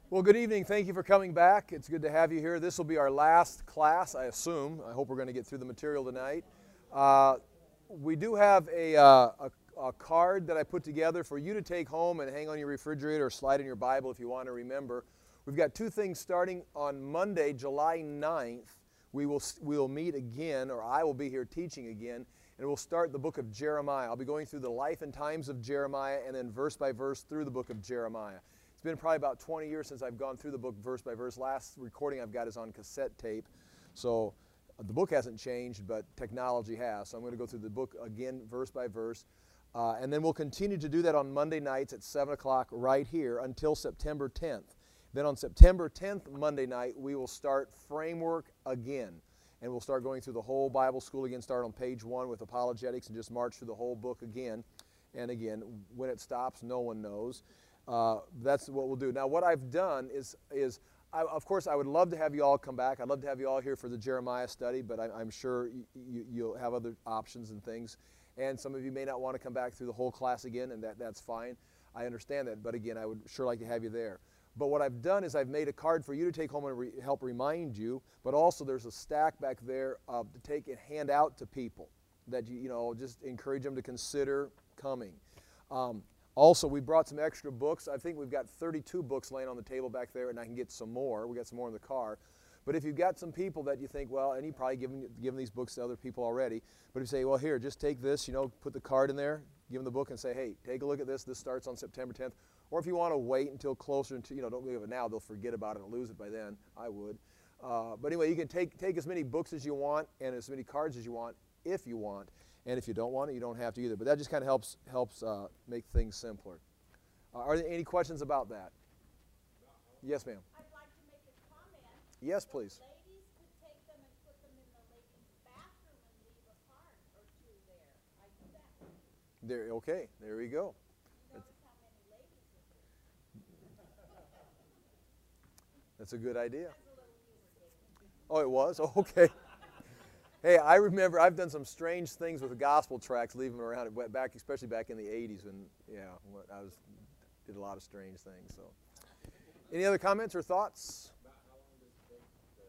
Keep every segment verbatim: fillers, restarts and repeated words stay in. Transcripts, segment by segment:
Well, good evening. Thank you for coming back. It's good to have you here. This will be our last class, I assume. I hope we're going to get through the material tonight. Uh, we do have a, uh, a, a card that I put together for you to take home and hang on your refrigerator or slide in your Bible if you want to remember. We've got two things starting on Monday, July ninth. We will we'll meet again, or I will be here teaching again, and we'll start the book of Jeremiah. I'll be going through the life and times of Jeremiah and then verse by verse through the book of Jeremiah. It's been probably about twenty years since I've gone through the book verse by verse. Last recording I've got is on cassette tape. So uh, the book hasn't changed, but technology has. So I'm going to go through the book again, verse by verse. Uh, and then we'll continue to do that on Monday nights at seven o'clock right here until September tenth. Then on September tenth, Monday night, we will start Framework again. And we'll start going through the whole Bible school again, start on page one with apologetics and just march through the whole book again. And again, when it stops, no one knows. Uh, that's what we'll do. Now, what I've done is, is I, of course, I would love to have you all come back. I'd love to have you all here for the Jeremiah study, but I, I'm sure y y you'll have other options and things. And some of you may not want to come back through the whole class again, and that, that's fine. I understand that, but again, I would sure like to have you there. But what I've done is I've made a card for you to take home and re help remind you, but also there's a stack back there uh, to take and hand out to people that, you, you know, just encourage them to consider coming. Um, Also, we brought some extra books. I think we've got thirty-two books laying on the table back there, and I can get some more. We got some more in the car. But if you've got some people that you think, well, and you've probably given, given these books to other people already, but if you say, well, here, just take this, you know, put the card in there, give them the book and say, hey, take a look at this. This starts on September tenth. Or if you want to wait until closer to, you know, don't give it now. They'll forget about it and lose it by then. I would. Uh, but anyway, you can take, take as many books as you want and as many cards as you want if you want. And if you don't want it, you don't have to either. But that just kind of helps helps uh, make things simpler. Uh, are there any questions about that? Yes, ma'am. I'd like to make a comment. Yes, please. The ladies could take them and put them in the ladies' bathroom and leave a card or two there. I do that. There. Okay. There we go. You notice how many ladies are here. That's a good idea. That's a little humor, David. Oh, it was? Oh, okay. Hey, I remember I've done some strange things with the gospel tracts, leaving them around back, especially back in the eighties when, yeah, when I was did a lot of strange things. So, any other comments or thoughts? About how long does it take to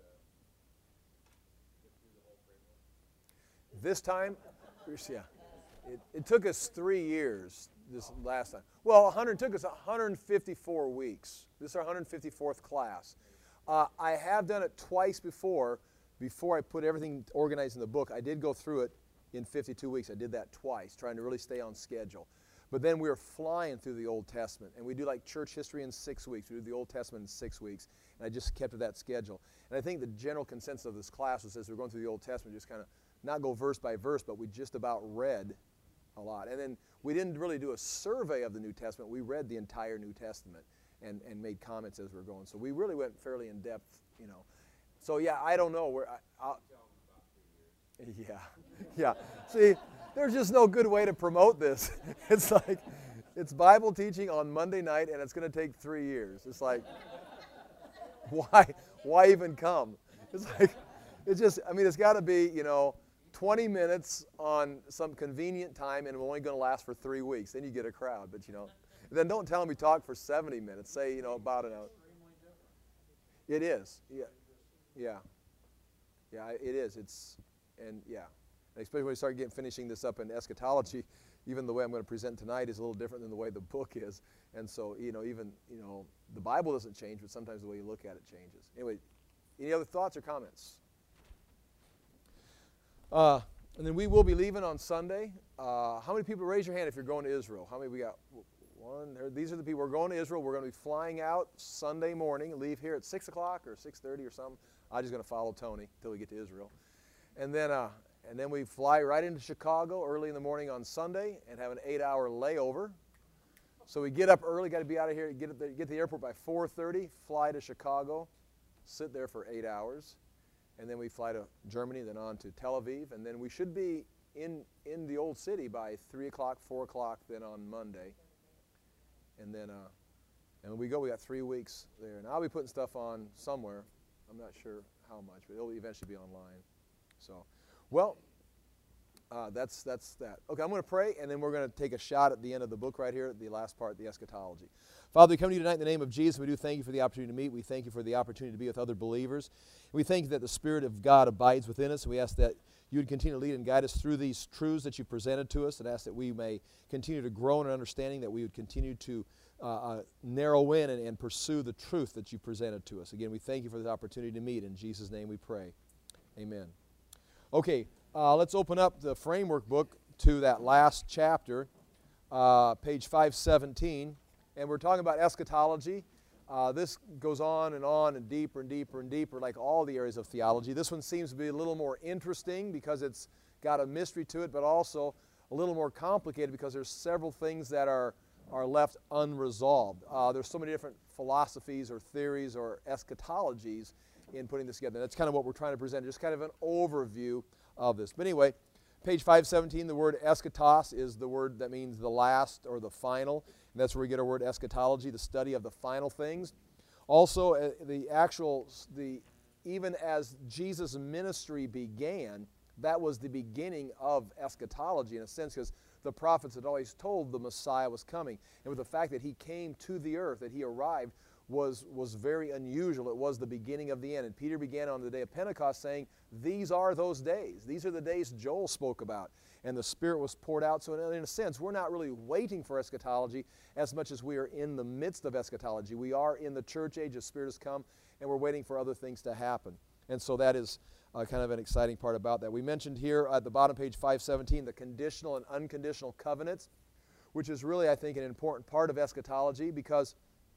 get through the whole framework? This time, yeah, it, it took us three years. This last time, well, one hundred took us one hundred fifty-four weeks. This is our one hundred fifty-fourth class. Uh, I have done it twice before. Before I put everything organized in the book, I did go through it in fifty-two weeks. I did that twice, trying to really stay on schedule. But then we were flying through the Old Testament, and we do like church history in six weeks. We do the Old Testament in six weeks, and I just kept to that schedule. And I think the general consensus of this class was, as we're going through the Old Testament, just kind of not go verse by verse, but we just about read a lot. And then we didn't really do a survey of the New Testament. We read the entire New Testament and, and made comments as we were going. So we really went fairly in depth, you know. So yeah, I don't know where. I, I'll, yeah, yeah. See, there's just no good way to promote this. It's like, it's Bible teaching on Monday night, and it's going to take three years. It's like, why, why even come? It's like, it's just. I mean, it's got to be, you know, twenty minutes on some convenient time, and we're only going to last for three weeks. Then you get a crowd. But you know, then don't tell them we talk for seventy minutes. Say, you know, about an hour. It is. Yeah. Yeah, yeah, it is. It's, and yeah, especially when we start getting finishing this up in eschatology, even the way I'm going to present tonight is a little different than the way the book is. And so, you know, even, you know, the Bible doesn't change, but sometimes the way you look at it changes. Anyway, any other thoughts or comments? Uh, and then we will be leaving on Sunday. Uh, how many people, raise your hand if you're going to Israel? How many we got? One. These are the people. We're going to Israel. We're going to be flying out Sunday morning, leave here at six o'clock or six thirty or something. I'm just going to follow Tony until we get to Israel. And then, uh, and then we fly right into Chicago early in the morning on Sunday and have an eight-hour layover. So we get up early, got to be out of here, get, up there, get to the airport by four thirty, fly to Chicago, sit there for eight hours, and then we fly to Germany, then on to Tel Aviv, and then we should be in, in the old city by three o'clock, four o'clock, then on Monday. And then uh, and when we go, we got three weeks there. And I'll be putting stuff on somewhere. I'm not sure how much, but it'll eventually be online. So, well, Uh, that's, that's that. Okay, I'm going to pray, and then we're going to take a shot at the end of the book right here, the last part, the eschatology. Father, we come to you tonight in the name of Jesus. We do thank you for the opportunity to meet. We thank you for the opportunity to be with other believers. We thank you that the Spirit of God abides within us, and we ask that you would continue to lead and guide us through these truths that you presented to us, and ask that we may continue to grow in our understanding, that we would continue to uh, uh, narrow in and, and pursue the truth that you presented to us. Again, we thank you for this opportunity to meet. In Jesus' name we pray. Amen. Okay, uh, let's open up the framework book to that last chapter, uh, page five seventeen, and we're talking about eschatology. Uh, this goes on and on and deeper and deeper and deeper, like all the areas of theology. This one seems to be a little more interesting because it's got a mystery to it, but also a little more complicated because there's several things that are, are left unresolved. Uh, there's so many different philosophies or theories or eschatologies in putting this together. That's kind of what we're trying to present, just kind of an overview of this. But anyway, page five seventeen, the word eschatos is the word that means the last or the final. And that's where we get our word eschatology, the study of the final things. Also, uh, the actual, the even as Jesus' ministry began, that was the beginning of eschatology in a sense, because the prophets had always told the Messiah was coming. And with the fact that he came to the earth, that he arrived, was, was very unusual. It was the beginning of the end. And Peter began on the day of Pentecost saying, these are those days. These are the days Joel spoke about. And the Spirit was poured out. So in, in a sense, we're not really waiting for eschatology as much as we are in the midst of eschatology. We are in the church age, the Spirit has come, and we're waiting for other things to happen. And so that is uh, kind of an exciting part about that. We mentioned here at the bottom, page five seventeen, the conditional and unconditional covenants, which is really, I think, an important part of eschatology, because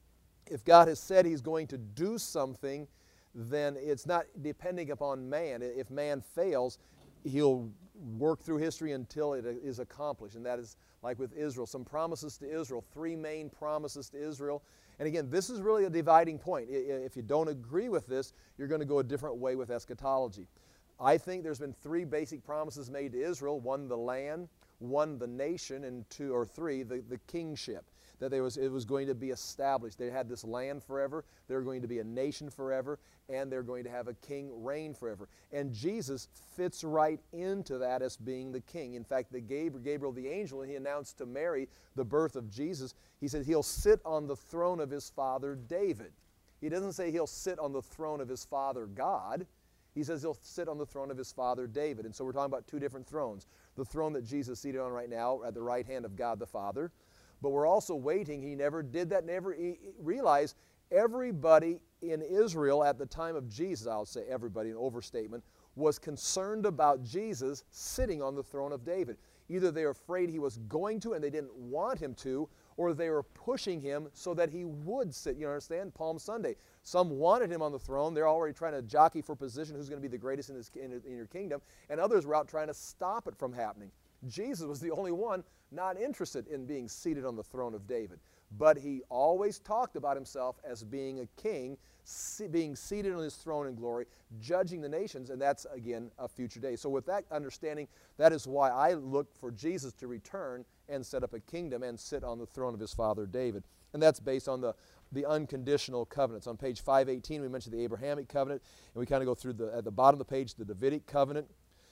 if God has said he's going to do something, then it's not depending upon man. If man fails, he'll work through history until it is accomplished. And that is like with Israel. Some promises to Israel, three main promises to Israel. And again, this is really a dividing point. If you don't agree with this, you're going to go a different way with eschatology. I think there's been three basic promises made to Israel. One, the land. One, the nation. And two or three, the, the kingship. That there was, it was going to be established. They had this land forever. They're going to be a nation forever. And they're going to have a king reign forever. And Jesus fits right into that as being the king. In fact, the Gabriel, Gabriel the angel, when he announced to Mary the birth of Jesus, he said he'll sit on the throne of his father David. He doesn't say he'll sit on the throne of his father God. He says he'll sit on the throne of his father David. And so we're talking about two different thrones. The throne that Jesus is seated on right now at the right hand of God the Father. But we're also waiting. He never did that, never he realized everybody in Israel at the time of Jesus, I'll say everybody, an overstatement, was concerned about Jesus sitting on the throne of David. Either they were afraid he was going to and they didn't want him to, or they were pushing him so that he would sit. You understand? Palm Sunday. Some wanted him on the throne. They're already trying to jockey for position, who's going to be the greatest in, his, in, in your kingdom. And others were out trying to stop it from happening. Jesus was the only one not interested in being seated on the throne of David. But he always talked about himself as being a king, being seated on his throne in glory, judging the nations, and that's, again, a future day. So with that understanding, that is why I look for Jesus to return and set up a kingdom and sit on the throne of his father David. And that's based on the, the unconditional covenants. On page five eighteen, we mentioned the Abrahamic covenant, and we kind of go through, the at the bottom of the page, the Davidic covenant.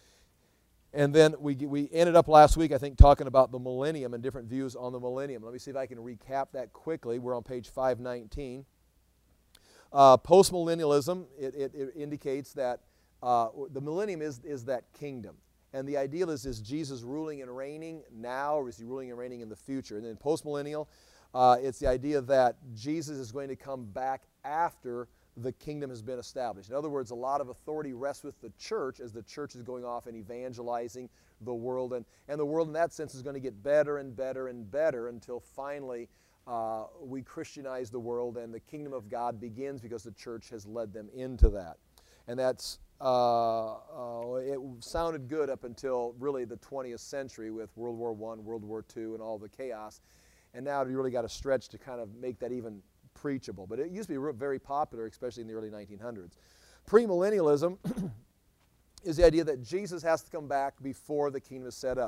And then we, we ended up last week, I think, talking about the millennium and different views on the millennium. Let me see if I can recap that quickly. We're on page five nineteen. Uh, Postmillennialism, it, it, it indicates that uh, the millennium is, is that kingdom. And the ideal is, is Jesus ruling and reigning now, or is he ruling and reigning in the future? And then postmillennial, uh, it's the idea that Jesus is going to come back after the kingdom has been established. In other words, a lot of authority rests with the church as the church is going off and evangelizing the world. And, and the world in that sense is going to get better and better and better until finally uh, we Christianize the world and the kingdom of God begins because the church has led them into that. And that's, uh, uh, it sounded good up until really the twentieth century with World War One, World War Two, and all the chaos. And now you really got to stretch to kind of make that even preachable. But it used to be very popular, especially in the early nineteen hundreds. Premillennialism is the idea that Jesus has to come back before the kingdom is set up.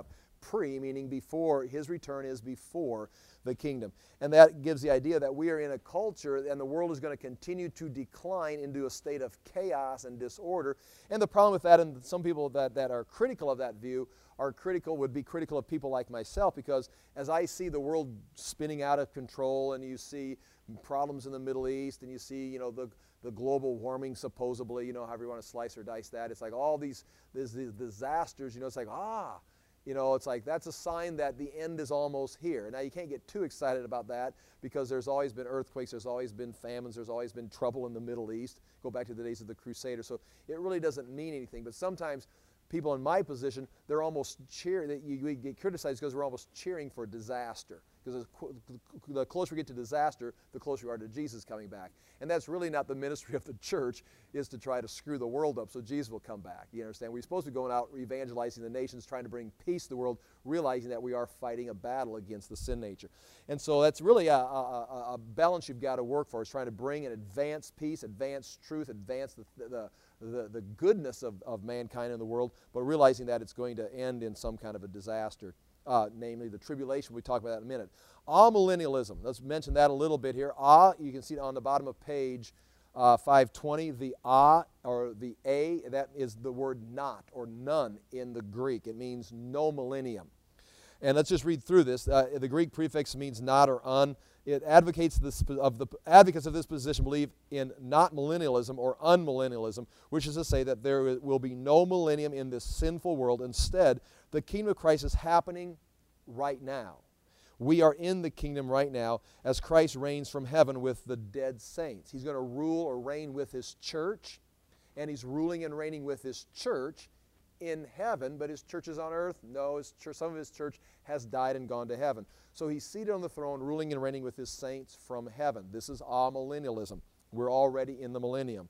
pre, meaning before, his return is before the kingdom. And that gives the idea that we are in a culture and the world is going to continue to decline into a state of chaos and disorder. And the problem with that, and some people that, that are critical of that view are critical, would be critical of people like myself, because as I see the world spinning out of control and you see problems in the Middle East and you see, you know, the the global warming supposedly, you know, however you want to slice or dice that, it's like all these, these, these disasters, you know, it's like, ah, you know, it's like that's a sign that the end is almost here. Now, you can't get too excited about that because there's always been earthquakes, there's always been famines, there's always been trouble in the Middle East. Go back to the days of the Crusaders. So it really doesn't mean anything. But sometimes people in my position, they're almost cheering, you, you get criticized because we're almost cheering for disaster. Because the closer we get to disaster, the closer we are to Jesus coming back. And that's really not the ministry of the church, is to try to screw the world up so Jesus will come back. You understand? We're supposed to be going out evangelizing the nations, trying to bring peace to the world, realizing that we are fighting a battle against the sin nature. And so that's really a, a, a balance you've got to work for, is trying to bring and advance peace, advance truth, advance the, the, the, the goodness of, of mankind in the world, but realizing that it's going to end in some kind of a disaster. Uh, namely the tribulation. We talk about that in a minute. Amillennialism. Let's mention that a little bit here. Ah, you can see it on the bottom of page uh, five twenty. The ah, or the a, that is the word not or none in the Greek. It means no millennium. And let's just read through this. Uh, the Greek prefix means not or un. It advocates this, of the advocates of this position believe in not millennialism or unmillennialism, which is to say that there will be no millennium in this sinful world. Instead, the kingdom of Christ is happening right now. We are in the kingdom right now as Christ reigns from heaven with the dead saints. He's going to rule or reign with his church, and he's ruling and reigning with his church in heaven, but his church is on earth? No, his church, some of his church has died and gone to heaven. So he's seated on the throne, ruling and reigning with his saints from heaven. This is amillennialism. We're already in the millennium.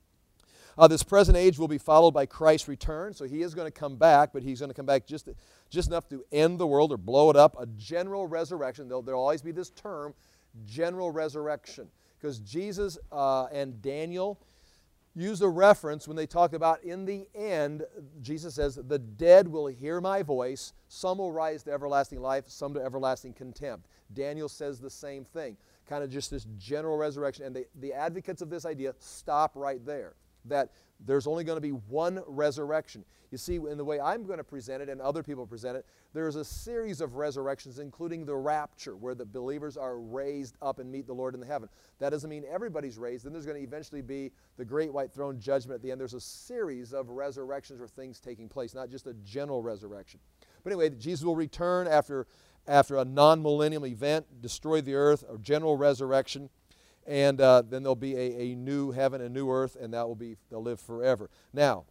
Uh, this present age will be followed by Christ's return. So he is going to come back, but he's going to come back just, just enough to end the world or blow it up. A general resurrection. There'll, there'll always be this term, general resurrection. Because Jesus uh, and Daniel used a reference when they talked about in the end, Jesus says, the dead will hear my voice. Some will rise to everlasting life, some to everlasting contempt. Daniel says the same thing. Kind of just this general resurrection. And they, the advocates of this idea stop right there. That there's only going to be one resurrection. You see, in the way I'm going to present it and other people present it, there's a series of resurrections, including the rapture, where the believers are raised up and meet the Lord in the heaven. That doesn't mean everybody's raised. Then there's going to eventually be the great white throne judgment at the end. There's a series of resurrections or things taking place, not just a general resurrection. But anyway, Jesus will return after, after a non-millennium event, destroy the earth, a general resurrection. And uh, then there'll be a, a new heaven, a new earth, and that will be, they'll live forever. Now,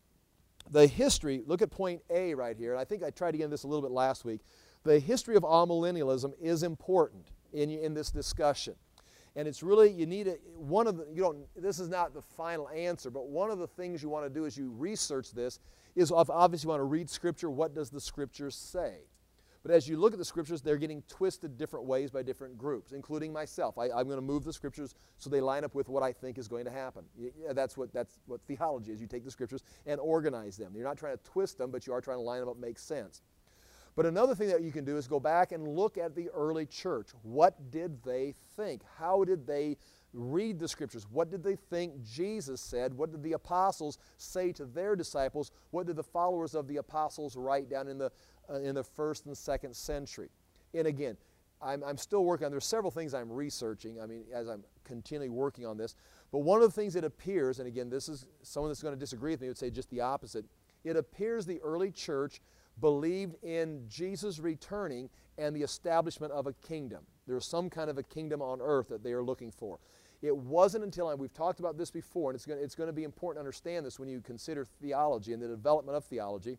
the history, look at point A right here, and I think I tried to get into this a little bit last week. The history of amillennialism is important in, in this discussion. And it's really, you need a, one of the, you don't, this is not the final answer, but one of the things you want to do as you research this is obviously you want to read Scripture. What does the Scriptures say? But as you look at the Scriptures, they're getting twisted different ways by different groups, including myself. I, I'm going to move the Scriptures so they line up with what I think is going to happen. Yeah, that's what, that's what theology is. You take the Scriptures and organize them. You're not trying to twist them, but you are trying to line them up and make sense. But another thing that you can do is go back and look at the early church. What did they think? How did they read the Scriptures? What did they think Jesus said? What did the apostles say to their disciples? What did the followers of the apostles write down in the uh, in the first and second century? And again, I'm, I'm still working on, there's several things I'm researching, I mean, as I'm continually working on this. But one of the things that appears, and again, this is someone that's going to disagree with me would say just the opposite. It appears the early church believed in Jesus returning and the establishment of a kingdom. There's some kind of a kingdom on earth that they are looking for. It wasn't until, and we've talked about this before, and it's going, to, it's going to be important to understand this when you consider theology and the development of theology,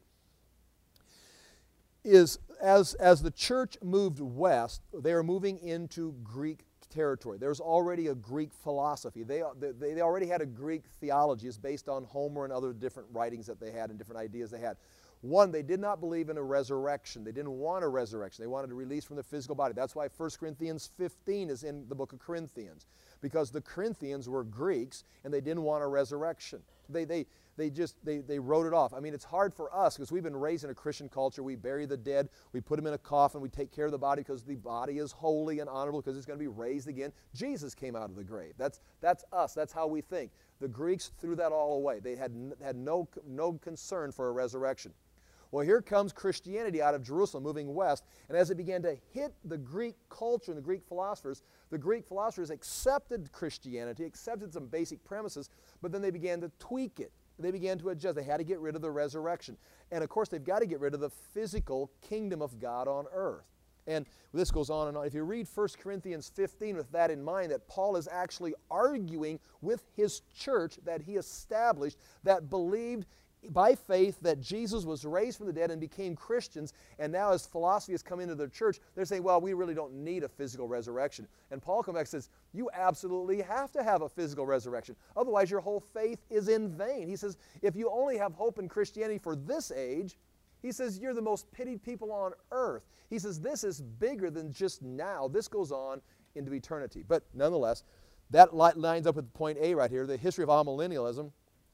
is as, as the church moved west, they are moving into Greek territory. There's already a Greek philosophy. They, they, they already had a Greek theology. It's based on Homer and other different writings that they had and different ideas they had. One, they did not believe in a resurrection. They didn't want a resurrection. They wanted a release from the physical body. That's why First Corinthians fifteen is in the book of Corinthians, because the Corinthians were Greeks and they didn't want a resurrection. They, they, they just, they, they wrote it off. I mean, it's hard for us because we've been raised in a Christian culture. We bury the dead. We put them in a coffin. We take care of the body because the body is holy and honorable because it's going to be raised again. Jesus came out of the grave. That's, that's us. That's how we think. The Greeks threw that all away. They had, had no, no concern for a resurrection. Well, here comes Christianity out of Jerusalem, moving west, and as it began to hit the Greek culture and the Greek philosophers, the Greek philosophers accepted Christianity, accepted some basic premises, but then they began to tweak it. They began to adjust. They had to get rid of the resurrection. And of course, they've got to get rid of the physical kingdom of God on earth. And this goes on and on. If you read First Corinthians fifteen with that in mind, that Paul is actually arguing with his church that he established that believed by faith that Jesus was raised from the dead and became Christians, and now as philosophy has come into their church, they're saying, well, we really don't need a physical resurrection. And Paul comes back and says, you absolutely have to have a physical resurrection. Otherwise, your whole faith is in vain. He says, if you only have hope in Christianity for this age, he says, you're the most pitied people on earth. He says, this is bigger than just now. This goes on into eternity. But nonetheless, that lines up with point A right here, the history of amillennialism.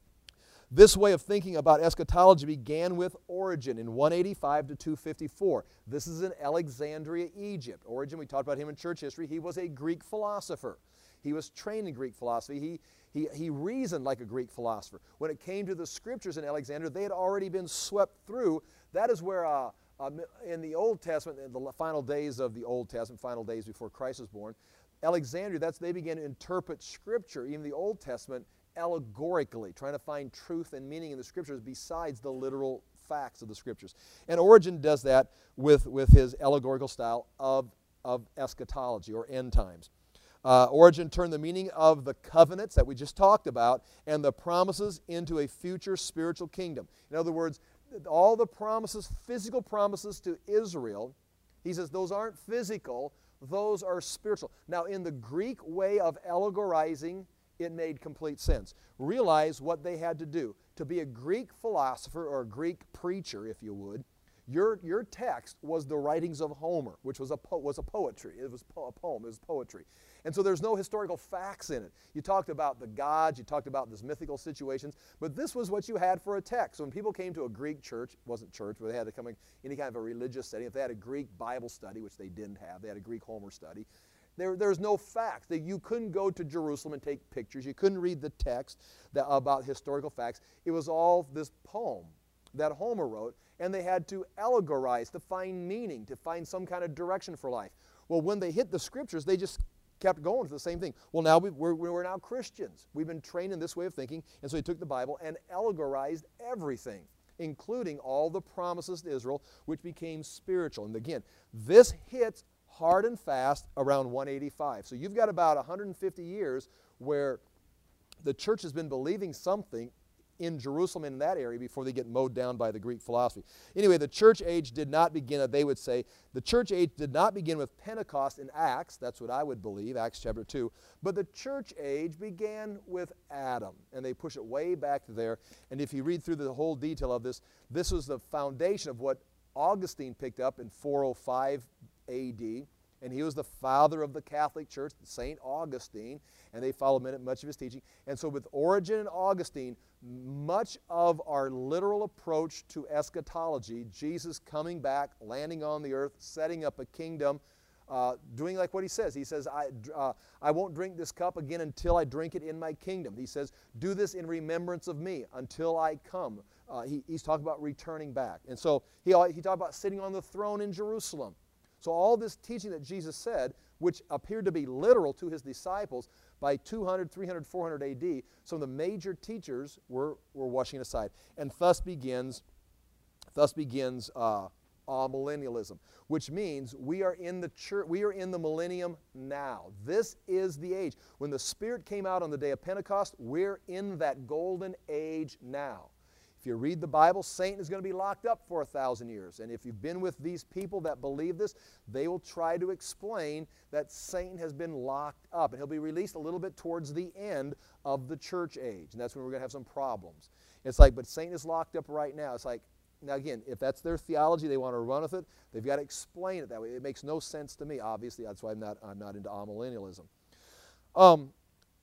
This way of thinking about eschatology began with Origen in one eighty-five to two fifty-four. This is in Alexandria, Egypt. Origen, we talked about him in church history. He was a Greek philosopher. He was trained in Greek philosophy. He, he, he reasoned like a Greek philosopher. When it came to the scriptures in Alexandria, they had already been swept through. That is where uh, uh, in the Old Testament, in the final days of the Old Testament, final days before Christ was born, Alexandria, that's they began to interpret Scripture, even the Old Testament, allegorically, trying to find truth and meaning in the Scriptures besides the literal facts of the Scriptures. And Origen does that with, with his allegorical style of, of eschatology, or end times. Uh, Origen turned the meaning of the covenants that we just talked about and the promises into a future spiritual kingdom. In other words, all the promises, physical promises to Israel, he says those aren't physical, those are spiritual. Now, in the Greek way of allegorizing, it made complete sense. Realize what they had to do. To be a Greek philosopher or a Greek preacher, if you would, your, your text was the writings of Homer, which was a, po was a poetry. It was po a poem. It was poetry. And so there's no historical facts in it. You talked about the gods. You talked about these mythical situations. But this was what you had for a text. So when people came to a Greek church, it wasn't church, but they had to come in any kind of a religious setting. If they had a Greek Bible study, which they didn't have, they had a Greek Homer study. There, there's no facts. That you couldn't go to Jerusalem and take pictures. You couldn't read the text that, about historical facts. It was all this poem that Homer wrote, and they had to allegorize, to find meaning, to find some kind of direction for life. Well, when they hit the Scriptures, they just kept going to the same thing. Well, now we, we're, we're now Christians. We've been trained in this way of thinking, and so he took the Bible and allegorized everything, including all the promises to Israel, which became spiritual. And again, this hits hard and fast around one eighty-five. So you've got about one hundred fifty years where the church has been believing something in Jerusalem and in that area before they get mowed down by the Greek philosophy. Anyway, the church age did not begin, they would say, the church age did not begin with Pentecost in Acts. That's what I would believe, Acts chapter two. But the church age began with Adam, and they push it way back to there. And if you read through the whole detail of this, this was the foundation of what Augustine picked up in four oh five A D, and he was the father of the Catholic Church, Saint Augustine, and they followed much of his teaching. And so with Origen and Augustine, much of our literal approach to eschatology, Jesus coming back, landing on the earth, setting up a kingdom, uh, doing like what he says. He says, I, uh, I won't drink this cup again until I drink it in my kingdom. He says, do this in remembrance of me until I come. Uh, he, he's talking about returning back. And so he, he talked about sitting on the throne in Jerusalem. So all this teaching that Jesus said, which appeared to be literal to his disciples, by two hundred, three hundred, four hundred A D, some of the major teachers were, were washing it aside. And thus begins, thus begins uh, amillennialism, which means we are in the church, we are in the millennium now. This is the age. When the Spirit came out on the day of Pentecost, we're in that golden age now. If you read the Bible, Satan is going to be locked up for a thousand years. And if you've been with these people that believe this, they will try to explain that Satan has been locked up. And he'll be released a little bit towards the end of the church age. And that's when we're going to have some problems. It's like, but Satan is locked up right now. It's like, now again, if that's their theology, they want to run with it, they've got to explain it that way. It makes no sense to me, obviously. That's why I'm not, I'm not into amillennialism. Um,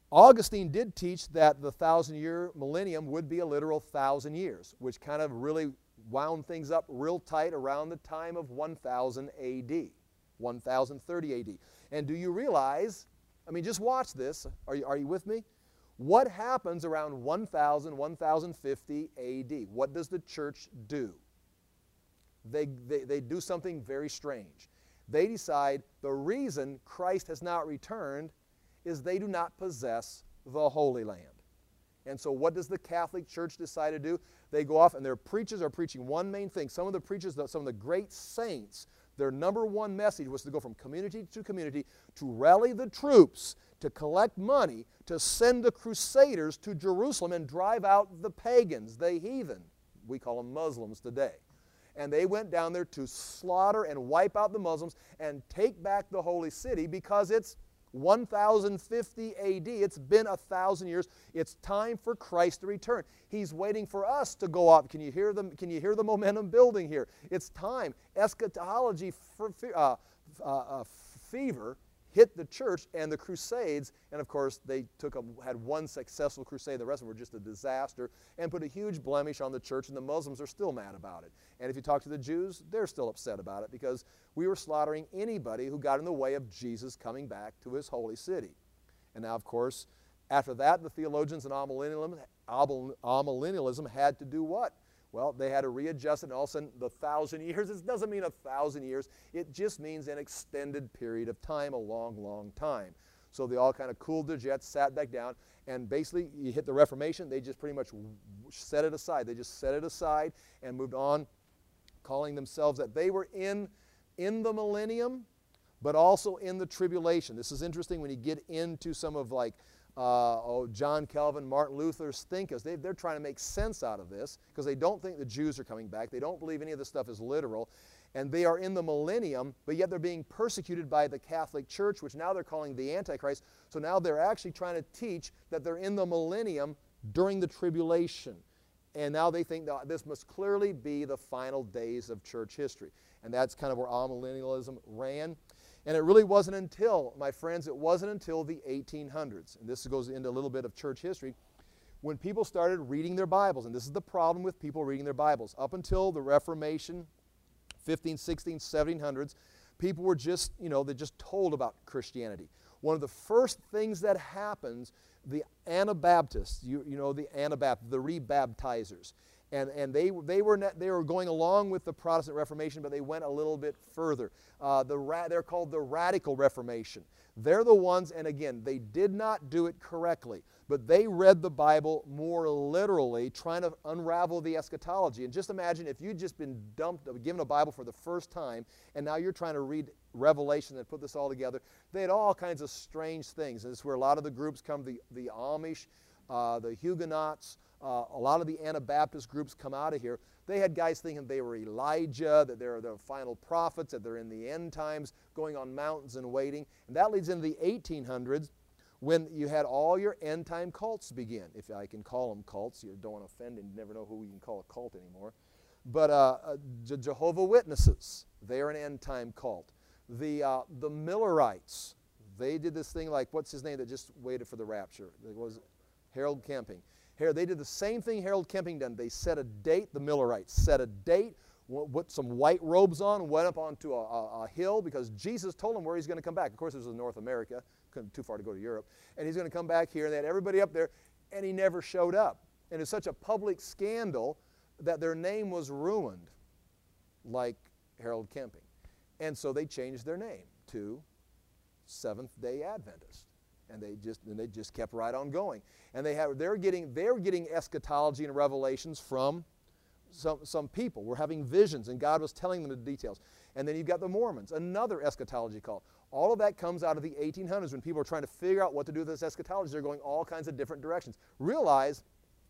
Augustine did teach that the thousand-year millennium would be a literal thousand years, which kind of really wound things up real tight around the time of one thousand A D, one thousand thirty A D. And do you realize, I mean, just watch this. Are you, are you with me? What happens around one thousand, one thousand fifty A D? What does the church do? They, they, they do something very strange. They decide the reason Christ has not returned is they do not possess the Holy Land. And so what does the Catholic Church decide to do? They go off and their preachers are preaching one main thing. Some of the preachers, some of the great saints, their number one message was to go from community to community to rally the troops, to collect money, to send the crusaders to Jerusalem and drive out the pagans, the heathen. We call them Muslims today. And they went down there to slaughter and wipe out the Muslims and take back the holy city because it's one thousand fifty A D. It's been a thousand years. It's time for Christ to return. He's waiting for us to go up. Can you hear the, can you hear the momentum building here? It's time. Eschatology for, uh, uh, uh, fever hit the church and the Crusades, and of course they took a, had one successful crusade. The rest of them were just a disaster and put a huge blemish on the church, and the Muslims are still mad about it. And if you talk to the Jews, they're still upset about it because we were slaughtering anybody who got in the way of Jesus coming back to his holy city. And now, of course, after that, the theologians in amillennialism, amillennialism had to do what? Well, they had to readjust it, and all of a sudden, the thousand years, it doesn't mean a thousand years. It just means an extended period of time, a long, long time. So they all kind of cooled their jets, sat back down, and basically, you hit the Reformation, they just pretty much set it aside. They just set it aside and moved on, calling themselves that they were in, in the millennium, but also in the tribulation. This is interesting when you get into some of like Uh, oh, John Calvin, Martin Luther's thinkers. They, they're trying to make sense out of this because they don't think the Jews are coming back. They don't believe any of this stuff is literal. And they are in the millennium, but yet they're being persecuted by the Catholic Church, which now they're calling the Antichrist. So now they're actually trying to teach that they're in the millennium during the tribulation. And now they think that this must clearly be the final days of church history. And that's kind of where amillennialism ran. And it really wasn't until, my friends, it wasn't until the eighteen hundreds, and this goes into a little bit of church history, when people started reading their Bibles. And this is the problem with people reading their Bibles. Up until the Reformation, fifteen, sixteen, seventeen hundreds, people were just, you know, they just told about Christianity. One of the first things that happens, the Anabaptists, you, you know, the Anabaptists, the rebaptizers, And, and they, they, were not, they were going along with the Protestant Reformation, but they went a little bit further. Uh, the ra they're called the Radical Reformation. They're the ones, and again, they did not do it correctly, but they read the Bible more literally, trying to unravel the eschatology. And just imagine if you'd just been dumped, given a Bible for the first time, and now you're trying to read Revelation and put this all together. They had all kinds of strange things. And this is where a lot of the groups come, the, the Amish, uh, the Huguenots, Uh, a lot of the Anabaptist groups come out of here. They had guys thinking they were Elijah, that they're the final prophets, that they're in the end times, going on mountains and waiting. And that leads into the eighteen hundreds when you had all your end time cults begin. If I can call them cults, you don't want to offend and you never know who you can call a cult anymore. But uh, uh, Je Jehovah Witnesses, they're an end time cult. The, uh, the Millerites, they did this thing like, what's his name that just waited for the rapture? It was Harold Camping. Here, they did the same thing Harold Camping done. They set a date, the Millerites set a date, put some white robes on, went up onto a, a, a hill because Jesus told them where he's going to come back. Of course, this was in North America, couldn't too far to go to Europe. And he's going to come back here, and they had everybody up there, and he never showed up. And it's such a public scandal that their name was ruined, like Harold Camping. And so they changed their name to Seventh-day Adventist. And they just and they just kept right on going. And they have they're getting they're getting eschatology and revelations from some some people. We're having visions, and God was telling them the details. And then you've got the Mormons, another eschatology cult. All of that comes out of the eighteen hundreds when people are trying to figure out what to do with this eschatology. They're going all kinds of different directions. Realize,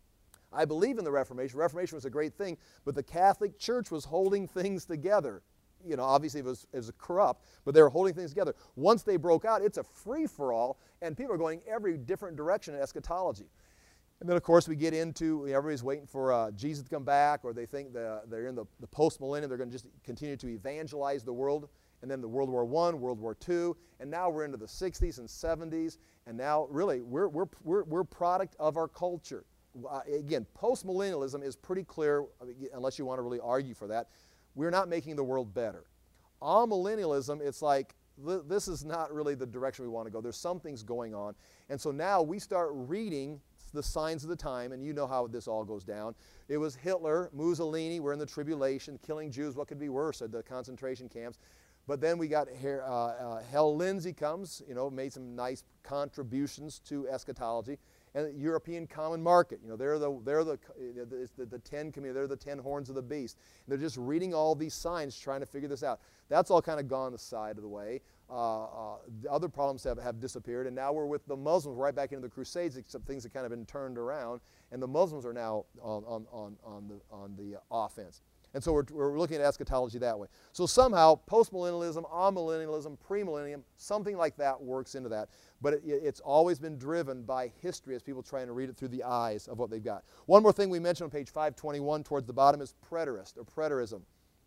I believe in the Reformation. Reformation was a great thing, but the Catholic Church was holding things together. You know, obviously it was, it was corrupt, but they were holding things together. Once they broke out, it's a free-for-all, and people are going every different direction in eschatology. And then, of course, we get into, everybody's waiting for uh, Jesus to come back, or they think the, they're in the, the post-millennium, they're going to just continue to evangelize the world. and then the World War One, World War Two, and now we're into the sixties and seventies, and now really we're, we're, we're, we're product of our culture. Uh, again, post-millennialism is pretty clear, unless you want to really argue for that. We're not making the world better. Amillennialism, it's like, th this is not really the direction we want to go. There's some things going on. And so now we start reading the signs of the time, and you know how this all goes down. It was Hitler, Mussolini, we're in the tribulation, killing Jews. What could be worse at the concentration camps? But then we got uh, uh, Hal Lindsey comes, you know, made some nice contributions to eschatology. And the European Common Market, you know, they're the they're the the, the, the ten community, they're the ten horns of the beast. And they're just reading all these signs, trying to figure this out. That's all kind of gone the side of the way. Uh, uh, the other problems have, have disappeared, and now we're with the Muslims right back into the Crusades, except things have kind of been turned around, and the Muslims are now on on on, on the on the uh, offense. And so we're, we're looking at eschatology that way. So somehow, postmillennialism, amillennialism, premillennium, something like that works into that. But it, it's always been driven by history as people trying to read it through the eyes of what they've got. One more thing we mentioned on page five twenty-one towards the bottom is preterist or preterism.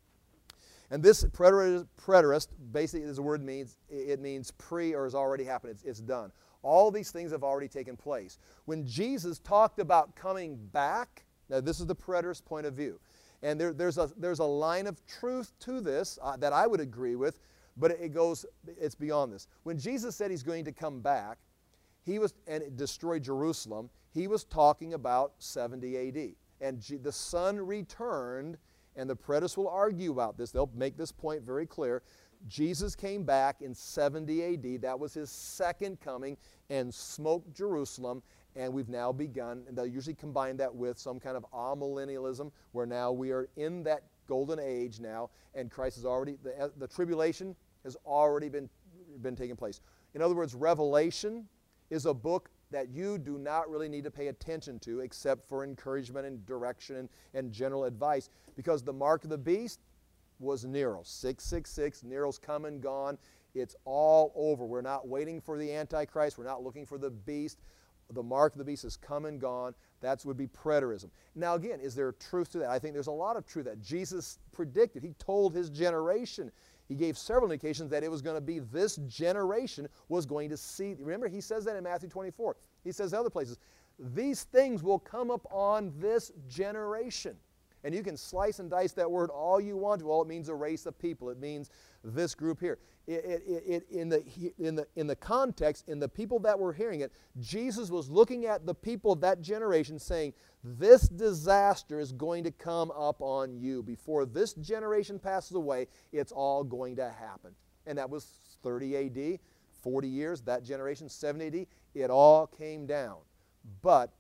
And this preterist, preterist basically, as the word means, it means pre or has already happened. It's, it's done. All these things have already taken place. When Jesus talked about coming back, now this is the preterist point of view. And there, there's, a, there's a line of truth to this uh, that I would agree with, but it goes, it's beyond this. When Jesus said he's going to come back, he was, and destroy Jerusalem, he was talking about seventy A D. And G, the Son returned, and the preterists will argue about this. They'll make this point very clear. Jesus came back in seventy A D. That was his second coming, and smoked Jerusalem. And we've now begun, and they'll usually combine that with some kind of amillennialism, where now we are in that golden age now, and Christ has already, the, the tribulation has already been, been taking place. In other words, Revelation is a book that you do not really need to pay attention to except for encouragement and direction and, and general advice, because the mark of the beast was Nero. six six six, Nero's come and gone. It's all over. We're not waiting for the Antichrist. We're not looking for the beast. The mark of the beast has come and gone. That would be preterism. Now again, is there truth to that? I think there's a lot of truth that Jesus predicted. He told his generation. He gave several indications that it was going to be this generation was going to see. Remember, he says that in Matthew twenty-four. He says other places, these things will come up on this generation. And you can slice and dice that word all you want to. Well, it means a race of people. It means this group here. It, it, it, in, the, in, the, in the context, in the people that were hearing it, Jesus was looking at the people of that generation saying, this disaster is going to come up on you. Before this generation passes away, it's all going to happen. And that was thirty A D, forty years, that generation, seventy A D. It all came down. But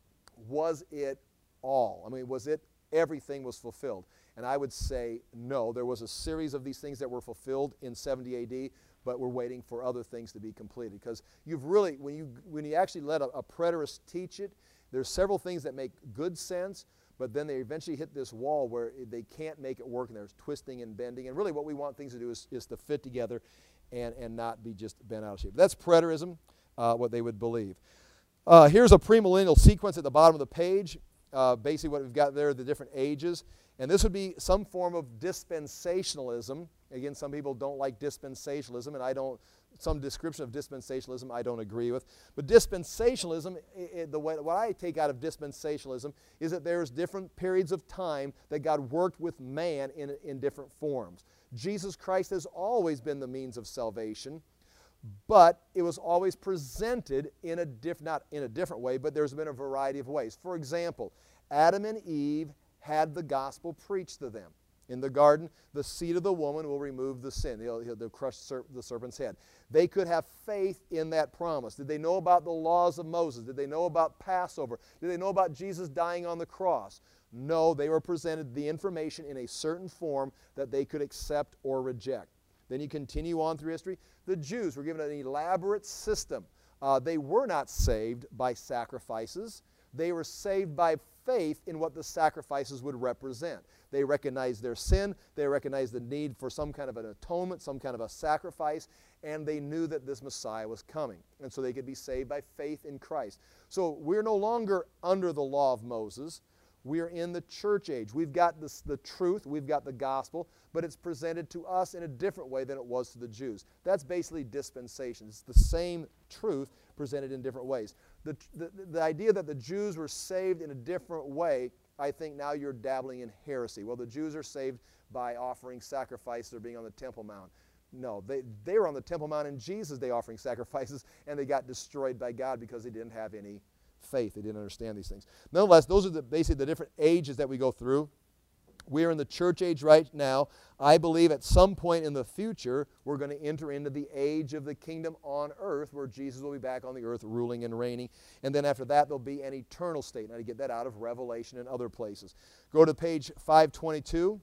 was it all? I mean, was it everything was fulfilled? And I would say no. There was a series of these things that were fulfilled in seventy A D, but we're waiting for other things to be completed. Because you've really, when you when you actually let a, a preterist teach it, there's several things that make good sense, but then they eventually hit this wall where they can't make it work, and there's twisting and bending. And really what we want things to do is, is to fit together and, and not be just bent out of shape. That's preterism, uh, what they would believe. Uh, here's a premillennial sequence at the bottom of the page. Uh, basically what we've got there are the different ages. And this would be some form of dispensationalism. Again, some people don't like dispensationalism, and I don't, some description of dispensationalism I don't agree with. But dispensationalism, it, it, the way, what I take out of dispensationalism is that there's different periods of time that God worked with man in, in different forms. Jesus Christ has always been the means of salvation, but it was always presented in a diff, not in a different way, but there's been a variety of ways. For example, Adam and Eve had the gospel preached to them. In the garden, the seed of the woman will remove the sin. He'll, he'll, they'll crush serp, the serpent's head. They could have faith in that promise. Did they know about the laws of Moses? Did they know about Passover? Did they know about Jesus dying on the cross? No, they were presented the information in a certain form that they could accept or reject. Then you continue on through history. The Jews were given an elaborate system. Uh, they were not saved by sacrifices. They were saved by faith in what the sacrifices would represent. They recognized their sin. They recognized the need for some kind of an atonement, some kind of a sacrifice, and they knew that this Messiah was coming. And so they could be saved by faith in Christ. So we're no longer under the law of Moses. We are in the church age. We've got this, the truth, we've got the gospel, but it's presented to us in a different way than it was to the Jews. That's basically dispensation. It's the same truth presented in different ways. The, the, the idea that the Jews were saved in a different way, I think now you're dabbling in heresy. Well, the Jews are saved by offering sacrifices or being on the Temple Mount. No, they, they were on the Temple Mount in Jesus' day offering sacrifices, and they got destroyed by God because they didn't have any faith. They didn't understand these things. Nonetheless, those are the, basically the different ages that we go through. We are in the church age right now. I believe at some point in the future, we're going to enter into the age of the kingdom on earth, where Jesus will be back on the earth ruling and reigning. And then after that, there'll be an eternal state. Now, to get that out of Revelation and other places. Go to page five twenty-two.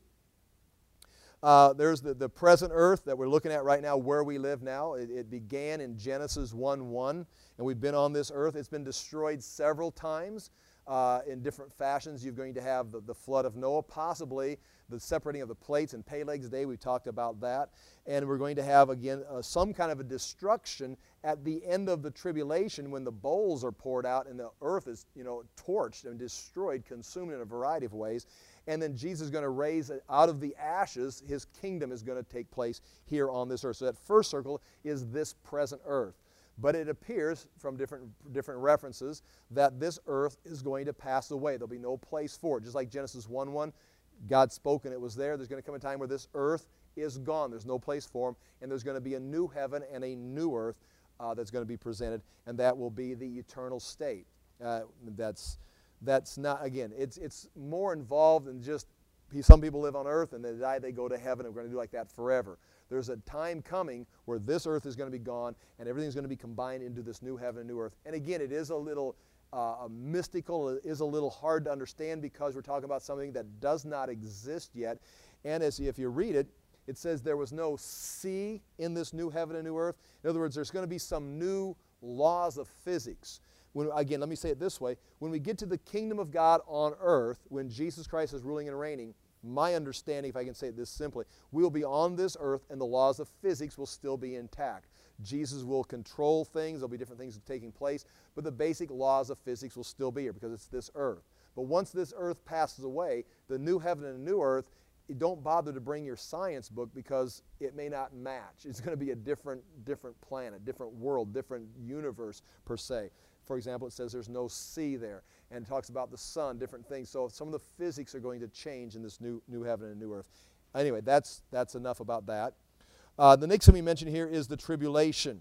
Uh, there's the, the present earth that we're looking at right now, where we live now. It, it began in Genesis one one, and we've been on this earth. It's been destroyed several times uh, in different fashions. You're going to have the, the flood of Noah, possibly the separating of the plates in Peleg's day. We talked about that. And we're going to have, again, uh, some kind of a destruction at the end of the tribulation when the bowls are poured out and the earth is, you know, torched and destroyed, consumed in a variety of ways. And then Jesus is going to raise out of the ashes. His kingdom is going to take place here on this earth. So that first circle is this present earth. But it appears from different, different references that this earth is going to pass away. There'll be no place for it. Just like Genesis one one, God spoke and it was there. There's going to come a time where this earth is gone. There's no place for him. And there's going to be a new heaven and a new earth uh, that's going to be presented. And that will be the eternal state. Uh, that's... That's not, again, it's, it's more involved than just some people live on earth and they die, they go to heaven, and we're going to do like that forever. There's a time coming where this earth is going to be gone and everything's going to be combined into this new heaven and new earth. And again, it is a little uh, mystical, it is a little hard to understand because we're talking about something that does not exist yet. And as if you read it, it says there was no sea in this new heaven and new earth. In other words, there's going to be some new laws of physics. When, again, let me say it this way. When we get to the kingdom of God on earth, when Jesus Christ is ruling and reigning, my understanding, if I can say it this simply, we will be on this earth and the laws of physics will still be intact. Jesus will control things. There'll be different things taking place, but the basic laws of physics will still be here because it's this earth. But once this earth passes away, the new heaven and new earth, don't bother to bring your science book because it may not match. It's going to be a different, different planet, different world, different universe per se. For example, it says there's no sea there, and it talks about the sun, different things. So some of the physics are going to change in this new, new heaven and new earth. Anyway, that's, that's enough about that. Uh, the next thing we mention here is the tribulation.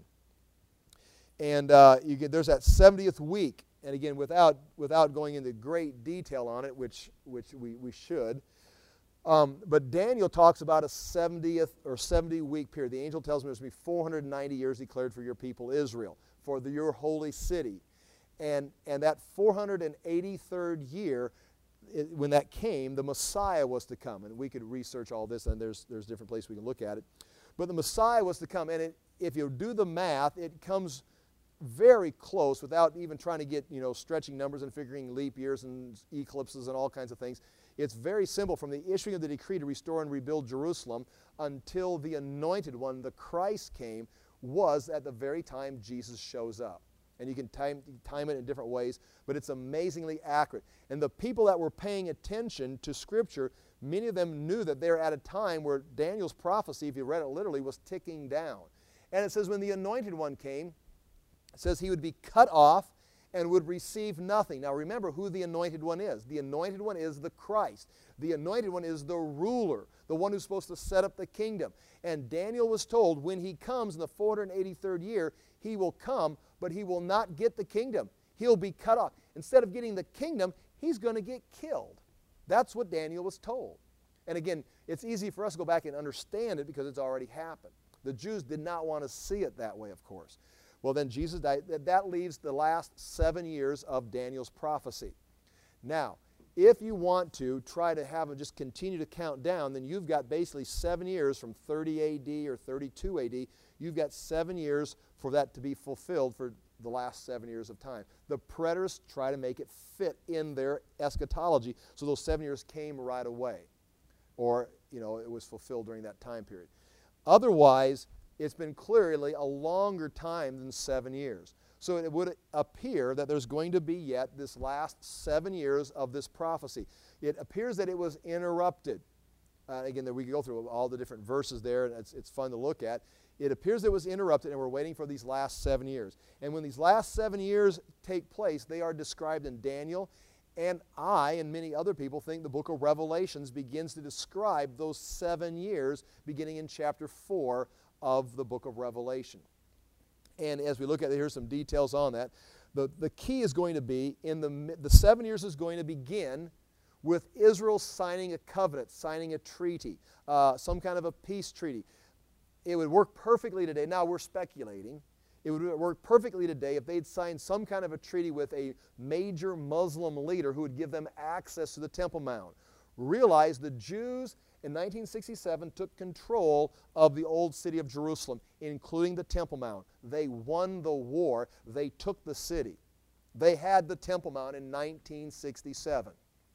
And uh, you get, there's that seventieth week. And again, without, without going into great detail on it, which, which we, we should, Um, but Daniel talks about a seventieth or seventy week period. The angel tells me there's going to be four hundred ninety years declared for your people Israel, for the, your holy city. And, and that four hundred eighty-third year, it, when that came, the Messiah was to come. And we could research all this, and there's, there's different places we can look at it. But the Messiah was to come. And it, if you do the math, it comes very close without even trying to get, you know, stretching numbers and figuring leap years and eclipses and all kinds of things. It's very simple. From the issuing of the decree to restore and rebuild Jerusalem until the anointed one, the Christ, came, was at the very time Jesus shows up. And you can time, time it in different ways, but it's amazingly accurate. And the people that were paying attention to Scripture, many of them knew that they're at a time where Daniel's prophecy, if you read it literally, was ticking down. And it says when the anointed one came, it says he would be cut off and would receive nothing. Now remember who the anointed one is. The anointed one is the Christ. The anointed one is the ruler, the one who's supposed to set up the kingdom. And Daniel was told when he comes in the four hundred eighty-third year, he will come, but he will not get the kingdom. He'll be cut off. Instead of getting the kingdom, he's going to get killed. That's what Daniel was told. And again, it's easy for us to go back and understand it because it's already happened. The Jews did not want to see it that way, of course. Well, then Jesus died. That leaves the last seven years of Daniel's prophecy. Now, if you want to try to have them just continue to count down, then you've got basically seven years from thirty A D or thirty-two A D. You've got seven years for that to be fulfilled for the last seven years of time. The preterists try to make it fit in their eschatology, so those seven years came right away. Or, you know, it was fulfilled during that time period. Otherwise, it's been clearly a longer time than seven years. So it would appear that there's going to be yet this last seven years of this prophecy. It appears that it was interrupted. Uh, again, we could go through all the different verses there, and it's, it's fun to look at. It appears it was interrupted, and we're waiting for these last seven years. And when these last seven years take place, they are described in Daniel. And I and many other people think the book of Revelations begins to describe those seven years beginning in chapter four of the book of Revelation. And as we look at it, here's some details on that. The, the key is going to be, in the, the seven years is going to begin with Israel signing a covenant, signing a treaty, uh, some kind of a peace treaty. It would work perfectly today. Now we're speculating. It would work perfectly today if they'd signed some kind of a treaty with a major Muslim leader who would give them access to the Temple Mount. Realize the Jews in nineteen sixty-seven took control of the old city of Jerusalem, including the Temple Mount. They won the war. They took the city. They had the Temple Mount in nineteen sixty-seven.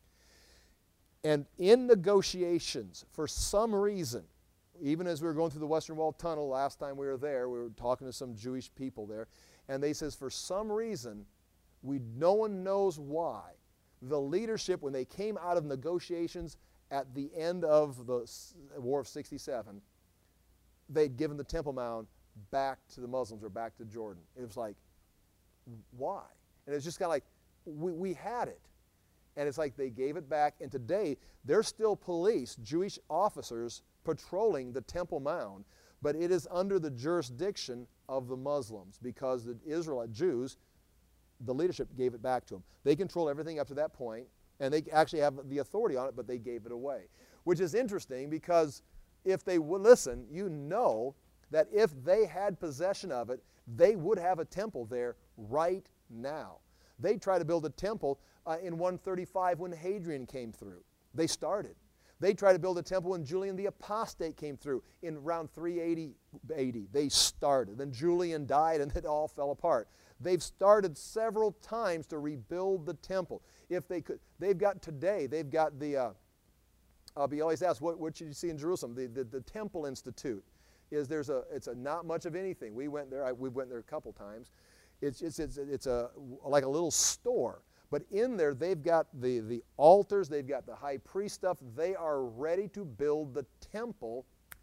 And in negotiations, for some reason, even as we were going through the Western Wall Tunnel last time we were there, we were talking to some Jewish people there, and they says for some reason, we no one knows why, the leadership, when they came out of negotiations at the end of the War of sixty-seven, they'd given the Temple Mount back to the Muslims or back to Jordan. It was like, why? And it's just kind of like, we, we had it. And it's like they gave it back, and today there's still police, Jewish officers, patrolling the Temple Mount, but it is under the jurisdiction of the Muslims because the Israelite Jews, the leadership gave it back to them. They control everything up to that point, and they actually have the authority on it, but they gave it away. Which is interesting because if they would listen, you know that if they had possession of it, they would have a temple there right now. They tried to build a temple uh, in one thirty-five when Hadrian came through. They started. They tried to build a temple when Julian the Apostate came through in around three eighty A D. They started. Then Julian died and it all fell apart. They've started several times to rebuild the temple. If they could, they've got today, they've got the, uh, I'll be always asked, what, what should you see in Jerusalem? The, the, the Temple Institute. Is there's a, it's a not much of anything. We went there, I, we went there a couple times. It's, it's, it's, it's a, like a little store. But in there, they've got the, the altars, they've got the high priest stuff. They are ready to build the temple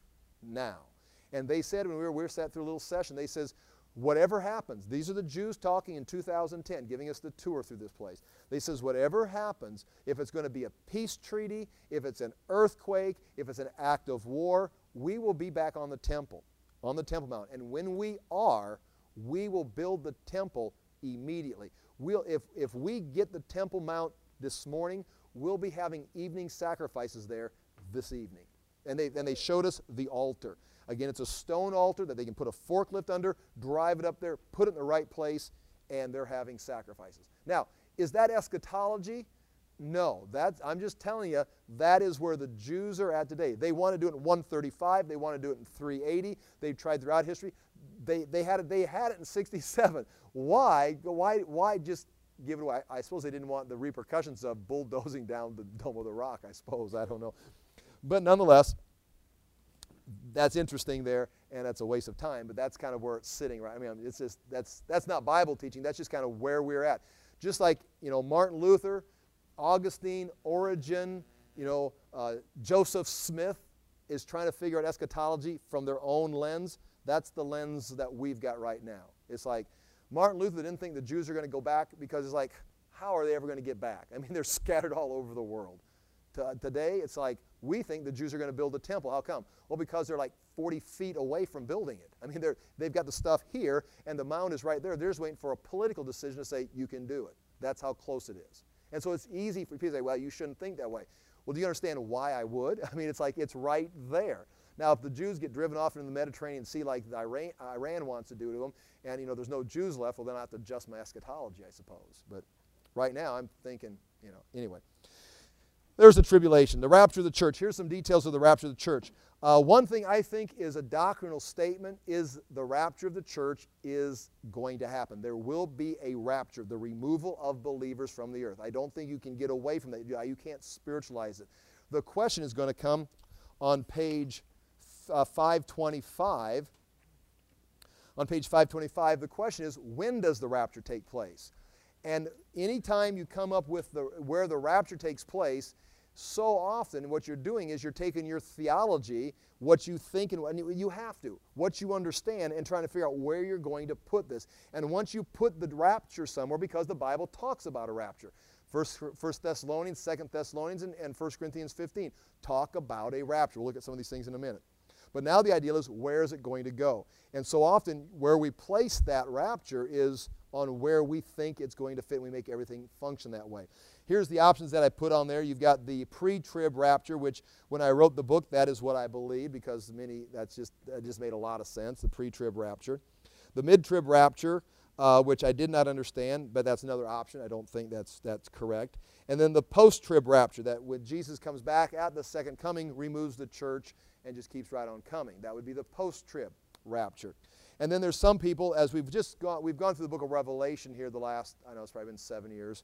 now. And they said, when we were, we were sat through a little session, they says, whatever happens, these are the Jews talking in two thousand ten, giving us the tour through this place. They says, whatever happens, if it's going to be a peace treaty, if it's an earthquake, if it's an act of war, we will be back on the temple, on the Temple Mount. And when we are, we will build the temple immediately. We'll, if, if we get the Temple Mount this morning, we'll be having evening sacrifices there this evening. And they, and they showed us the altar. Again, it's a stone altar that they can put a forklift under, drive it up there, put it in the right place, and they're having sacrifices. Now, is that eschatology? No. That's, I'm just telling you, that is where the Jews are at today. They want to do it in one thirty-five. They want to do it in three eighty. They've tried throughout history. They, they, had it, they had it in sixty-seven. Why? Why, why just give it away? I, I suppose they didn't want the repercussions of bulldozing down the Dome of the Rock, I suppose. I don't know. But nonetheless, that's interesting there, and that's a waste of time, but that's kind of where it's sitting, right? I mean, it's just, that's, that's not Bible teaching. That's just kind of where we're at. Just like, you know, Martin Luther, Augustine, Origen, you know, uh, Joseph Smith is trying to figure out eschatology from their own lens. That's the lens that we've got right now. It's like Martin Luther didn't think the Jews are going to go back because it's like, how are they ever going to get back? I mean, they're scattered all over the world. Today, it's like, we think the Jews are going to build a temple. How come? Well, because they're like forty feet away from building it. I mean, they're, they've got the stuff here, and the mound is right there. They're just waiting for a political decision to say, you can do it. That's how close it is. And so it's easy for people to say, well, you shouldn't think that way. Well, do you understand why I would? I mean, it's like, it's right there. Now, if the Jews get driven off into the Mediterranean Sea like Iran, Iran wants to do to them, and, you know, there's no Jews left, well, then I have to adjust my eschatology, I suppose. But right now, I'm thinking, you know, anyway. There's the tribulation, the rapture of the church. Here's some details of the rapture of the church. Uh, one thing I think is a doctrinal statement is the rapture of the church is going to happen. There will be a rapture, the removal of believers from the earth. I don't think you can get away from that. You can't spiritualize it. The question is going to come on page uh, five twenty-five. on page five twenty-five, the question is, when does the rapture take place? And anytime you come up with the, where the rapture takes place, so often what you're doing is you're taking your theology, what you think, and, and you have to, what you understand, and trying to figure out where you're going to put this. And once you put the rapture somewhere, because the Bible talks about a rapture, First, First Thessalonians, Second Thessalonians, and, and First Corinthians fifteen talk about a rapture. We'll look at some of these things in a minute. But now the idea is, where is it going to go? And so often where we place that rapture is on where we think it's going to fit, and we make everything function that way. Here's the options that I put on there. You've got the pre-trib rapture, which when I wrote the book, that is what I believe, because many, that's just, that just made a lot of sense, the pre-trib rapture. The mid-trib rapture, uh, which I did not understand, but that's another option. I don't think that's, that's correct. And then the post-trib rapture, that when Jesus comes back at the second coming, removes the church and just keeps right on coming. That would be the post-trib rapture. And then there's some people, as we've just gone, we've gone through the book of Revelation here the last, I know it's probably been seven years.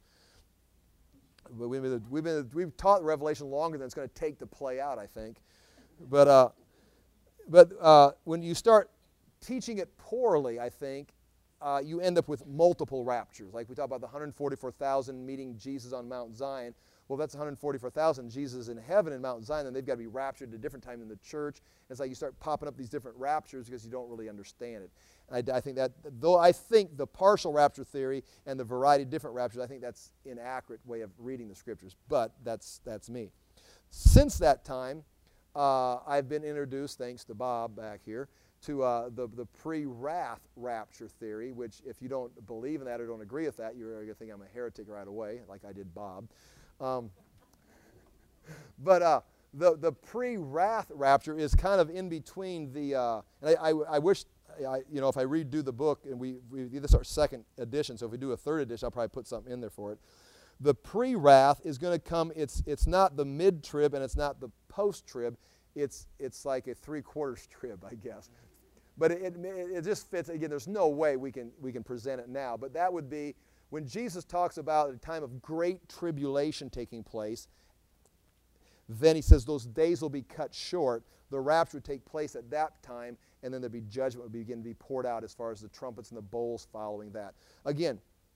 But we've been, we've, been, we've taught Revelation longer than it's going to take to play out, I think. But, uh, but uh, when you start teaching it poorly, I think, uh, you end up with multiple raptures. Like we talk about the one hundred forty-four thousand meeting Jesus on Mount Zion. Well, that's one hundred forty-four thousand. Jesus is in heaven in Mount Zion, then they've got to be raptured at a different time in the church. It's like you start popping up these different raptures because you don't really understand it. And I, I think that, though I think the partial rapture theory and the variety of different raptures, I think that's an inaccurate way of reading the Scriptures. But that's, that's me. Since that time, uh, I've been introduced, thanks to Bob back here, to uh, the, the pre-wrath rapture theory, which if you don't believe in that or don't agree with that, you're going to think I'm a heretic right away, like I did Bob. Um, but uh, the, the pre-wrath rapture is kind of in between the, uh, and I, I, I wish, I, you know, if I redo the book, and we, we this is our second edition, so if we do a third edition, I'll probably put something in there for it. The pre-wrath is going to come, it's, it's not the mid-trib and it's not the post-trib, it's, it's like a three-quarters trib, I guess. But it, it, it just fits, again, there's no way we can, we can present it now, but that would be, when Jesus talks about a time of great tribulation taking place, then he says those days will be cut short. The rapture would take place at that time, and then there'd be judgment would begin to be poured out as far as the trumpets and the bowls following that. Again,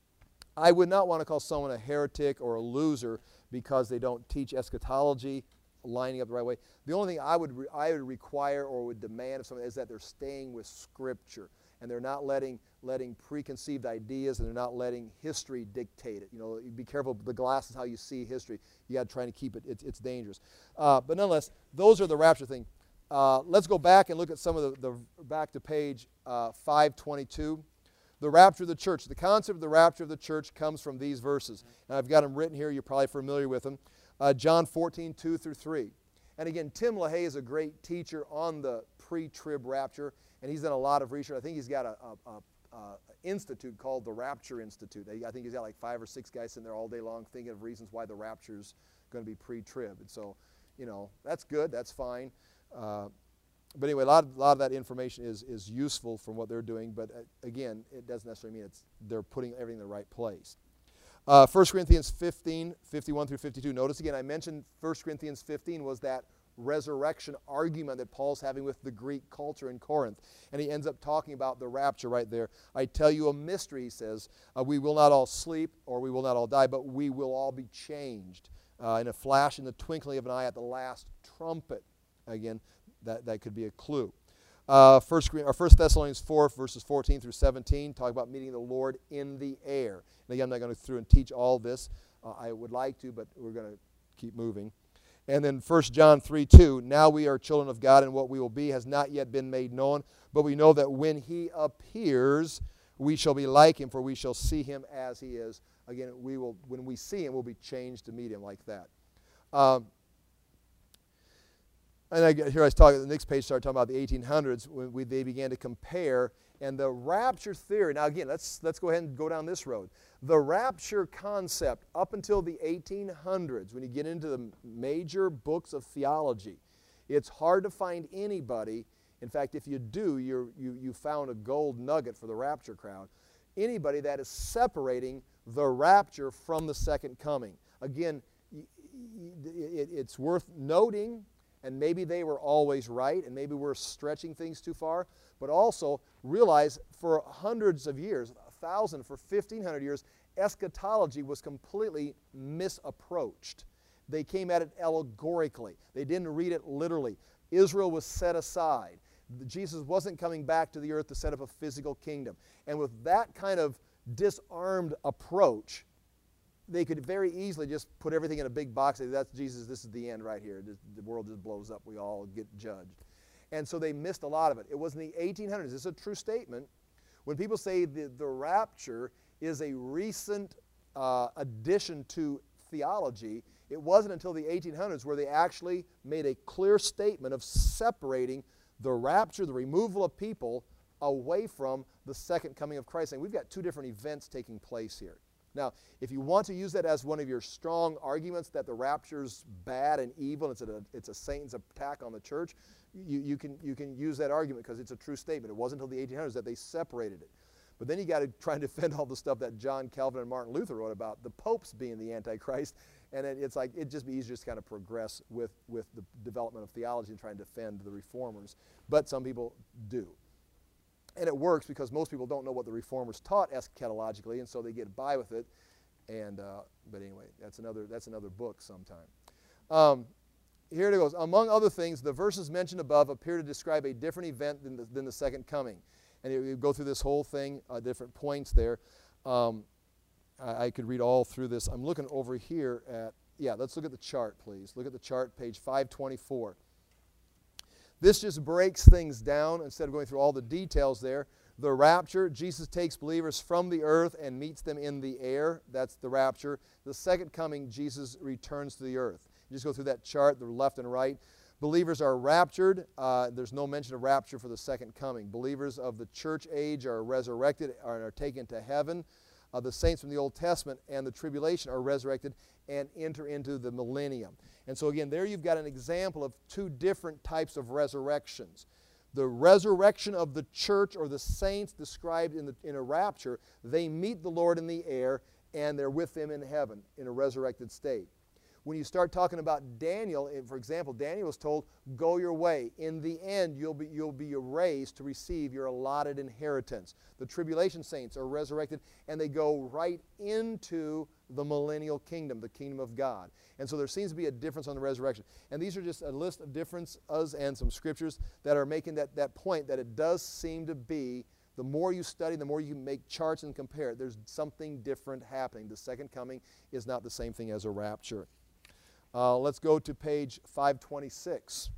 I would not want to call someone a heretic or a loser because they don't teach eschatology lining up the right way. The only thing I would, re I would require or would demand of someone is that they're staying with Scripture. And they're not letting, letting preconceived ideas, and they're not letting history dictate it. You know, be careful, the glass is how you see history. You got to try to keep it, it's, it's dangerous. Uh, but nonetheless, those are the rapture thing. Uh, let's go back and look at some of the, the back to page uh, five twenty-two. The rapture of the church. The concept of the rapture of the church comes from these verses. And I've got them written here. You're probably familiar with them. Uh, John fourteen, two through three. And again, Tim LaHaye is a great teacher on the pre-trib rapture, and he's done a lot of research. I think he's got a, a, a, a institute called the Rapture Institute. I think he's got like five or six guys sitting there all day long thinking of reasons why the rapture's going to be pre-trib. And so, you know, that's good. That's fine. Uh, but anyway, a lot, of, a lot of that information is, is useful from what they're doing. But uh, again, it doesn't necessarily mean it's, they're putting everything in the right place. Uh, First Corinthians fifteen, fifty-one through fifty-two. Notice again, I mentioned First Corinthians fifteen was that resurrection argument that Paul's having with the Greek culture in Corinth. And he ends up talking about the rapture right there. I tell you a mystery, he says. Uh, we will not all sleep or we will not all die, but we will all be changed uh, in a flash, in the twinkling of an eye at the last trumpet. Again, that, that could be a clue. Uh, First, or First Thessalonians four, verses fourteen through seventeen, talk about meeting the Lord in the air. And again, I'm not going to go through and teach all this. Uh, I would like to, but we're going to keep moving. And then First John three, two, now we are children of God, and what we will be has not yet been made known, but we know that when he appears, we shall be like him, for we shall see him as he is. Again, we will, when we see him, we'll be changed to meet him like that. Um, And I, here I was talking, the next page started talking about the eighteen hundreds when we, they began to compare. And the rapture theory, now again, let's, let's go ahead and go down this road. The rapture concept up until the eighteen hundreds, when you get into the major books of theology, it's hard to find anybody, in fact, if you do, you're, you, you found a gold nugget for the rapture crowd, anybody that is separating the rapture from the second coming. Again, it, it, it's worth noting, and maybe they were always right, and maybe we're stretching things too far, but also realize for hundreds of years, a thousand, for fifteen hundred years, eschatology was completely misapproached. They came at it allegorically. They didn't read it literally. Israel was set aside. Jesus wasn't coming back to the earth to set up a physical kingdom. And with that kind of disarmed approach, they could very easily just put everything in a big box and say, that's Jesus, this is the end right here. The world just blows up. We all get judged. And so they missed a lot of it. It was in the eighteen hundreds. This is a true statement. When people say the, the rapture is a recent uh, addition to theology, it wasn't until the eighteen hundreds where they actually made a clear statement of separating the rapture, the removal of people, away from the second coming of Christ. And we've got two different events taking place here. Now, if you want to use that as one of your strong arguments that the rapture's bad and evil, and it's a, it's a Satan's attack on the church, you, you, can, you can use that argument because it's a true statement. It wasn't until the eighteen hundreds that they separated it. But then you got to try and defend all the stuff that John Calvin and Martin Luther wrote about the popes being the Antichrist. And it, it's like it'd just be easier to kind of progress with, with the development of theology and try and defend the reformers. But some people do. And it works because most people don't know what the reformers taught eschatologically, and so they get by with it. And uh, but anyway, that's another that's another book sometime. Um, here it goes. Among other things, the verses mentioned above appear to describe a different event than the, than the second coming. And you go through this whole thing, uh, different points there. Um, I, I could read all through this. I'm looking over here at, yeah, let's look at the chart, please. Look at the chart, page five twenty-four. This just breaks things down instead of going through all the details there. The rapture, Jesus takes believers from the earth and meets them in the air. That's the rapture. The second coming, Jesus returns to the earth. You just go through that chart, the left and right. Believers are raptured. Uh, there's no mention of rapture for the second coming. Believers of the church age are resurrected and are taken to heaven. Uh, the saints from the Old Testament and the tribulation are resurrected and enter into the millennium. And so again, there you've got an example of two different types of resurrections. The resurrection of the church or the saints described in, the, in a rapture, they meet the Lord in the air and they're with Him in heaven in a resurrected state. When you start talking about Daniel, for example, Daniel was told, go your way. In the end, you'll be, you'll be raised to receive your allotted inheritance. The tribulation saints are resurrected, and they go right into the millennial kingdom, the kingdom of God. And so there seems to be a difference on the resurrection. And these are just a list of differences and some scriptures that are making that, that point that it does seem to be, the more you study, the more you make charts and compare, there's something different happening. The second coming is not the same thing as a rapture. Uh, let's go to page five twenty-six.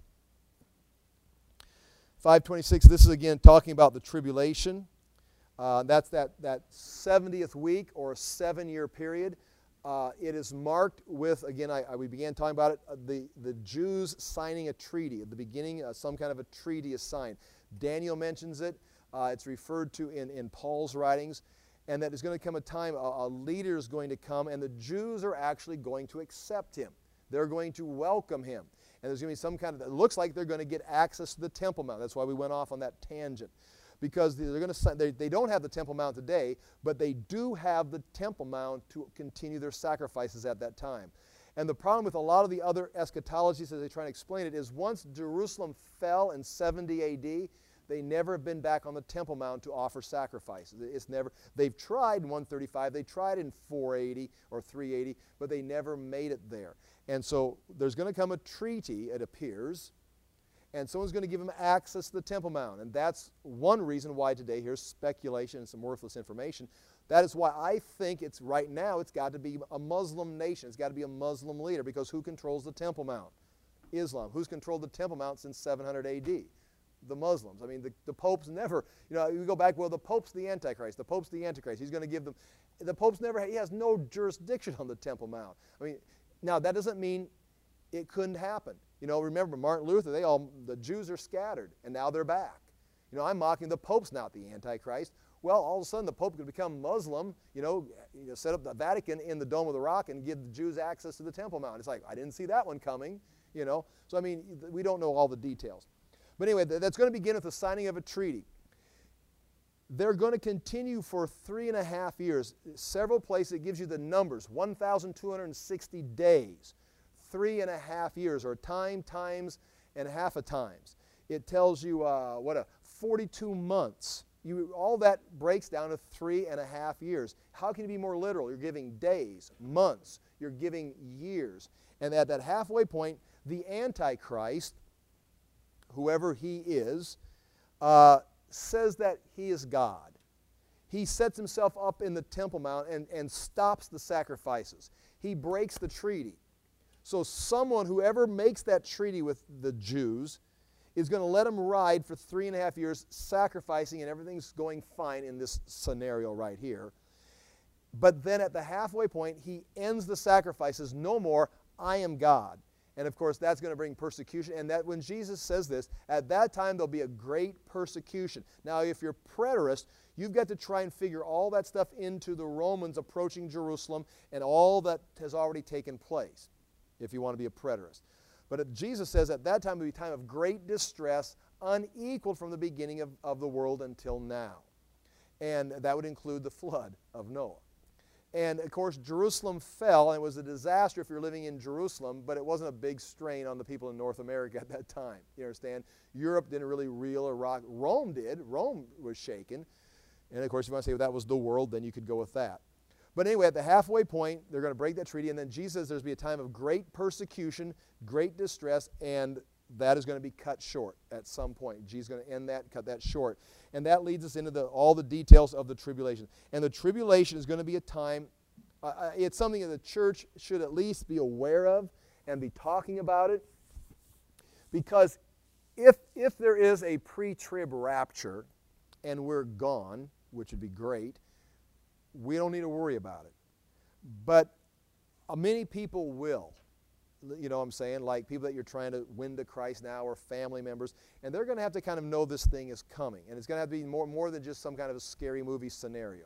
five twenty-six, this is again talking about the tribulation. Uh, that's that, that seventieth week or seven-year period. Uh, it is marked with, again, I, I, we began talking about it, uh, the, the Jews signing a treaty. At the beginning, uh, some kind of a treaty is signed. Daniel mentions it. Uh, it's referred to in, in Paul's writings. And that there's going to come a time, a, a leader is going to come, and the Jews are actually going to accept him. They're going to welcome him. And there's going to be some kind of, it looks like they're going to get access to the Temple Mount. That's why we went off on that tangent. Because they're going to, they, they don't have the Temple Mount today, but they do have the Temple Mount to continue their sacrifices at that time. And the problem with a lot of the other eschatologies as they try to explain it is once Jerusalem fell in seventy A D, they never have been back on the Temple Mount to offer sacrifices. It's never, they've tried in one thirty-five, they tried in four eighty or three eighty, but they never made it there. And so there's going to come a treaty, it appears, and someone's going to give them access to the Temple Mount. And that's one reason why today, here's speculation and some worthless information, that is why I think it's right now it's got to be a Muslim nation. It's got to be a Muslim leader, because who controls the Temple Mount? Islam. Who's controlled the Temple Mount since seven hundred A D? The Muslims. I mean, the, the Pope's never, you know, you go back, well, the Pope's the Antichrist. The Pope's the Antichrist. He's going to give them, the Pope's never, he has no jurisdiction on the Temple Mount. I mean, now that doesn't mean it couldn't happen. You know, remember Martin Luther, they all, the Jews are scattered, and now they're back. You know, I'm mocking the Pope's not the Antichrist. Well, all of a sudden the Pope could become Muslim, you know, you know, set up the Vatican in the Dome of the Rock and give the Jews access to the Temple Mount. It's like, I didn't see that one coming, you know. So, I mean, we don't know all the details. But anyway, that's going to begin with the signing of a treaty. They're going to continue for three and a half years. Several places it gives you the numbers, one thousand two hundred sixty days. Three and a half years, or time times and a half of times. It tells you, uh, what, a forty-two months. You, all that breaks down to three and a half years. How can you be more literal? You're giving days, months. You're giving years. And at that halfway point, the Antichrist, whoever he is, uh, says that he is God. He sets himself up in the Temple Mount and, and stops the sacrifices. He breaks the treaty. So someone, whoever makes that treaty with the Jews, is going to let them ride for three and a half years, sacrificing, and everything's going fine in this scenario right here. But then at the halfway point, he ends the sacrifices. No more, I am God. And of course, that's going to bring persecution. And that when Jesus says this, at that time there'll be a great persecution. Now, if you're preterist, you've got to try and figure all that stuff into the Romans approaching Jerusalem and all that has already taken place, if you want to be a preterist. But Jesus says at that time will be a time of great distress, unequaled from the beginning of, of the world until now. And that would include the flood of Noah. And of course, Jerusalem fell, and it was a disaster if you're living in Jerusalem, but it wasn't a big strain on the people in North America at that time. You understand? Europe didn't really reel or rock. Rome did. Rome was shaken. And of course, if you want to say, well, that was the world, then you could go with that. But anyway, at the halfway point, they're going to break that treaty, and then Jesus says there's going to be a time of great persecution, great distress, and that is going to be cut short at some point. Jesus is going to end that and cut that short. And that leads us into the, all the details of the tribulation. And the tribulation is going to be a time, uh, it's something that the church should at least be aware of and be talking about it. Because if, if there is a pre-trib rapture and we're gone, which would be great, we don't need to worry about it. But uh, many people will. You know what I'm saying? Like people that you're trying to win to Christ now or family members. And they're going to have to kind of know this thing is coming. And it's going to have to be more, more than just some kind of a scary movie scenario.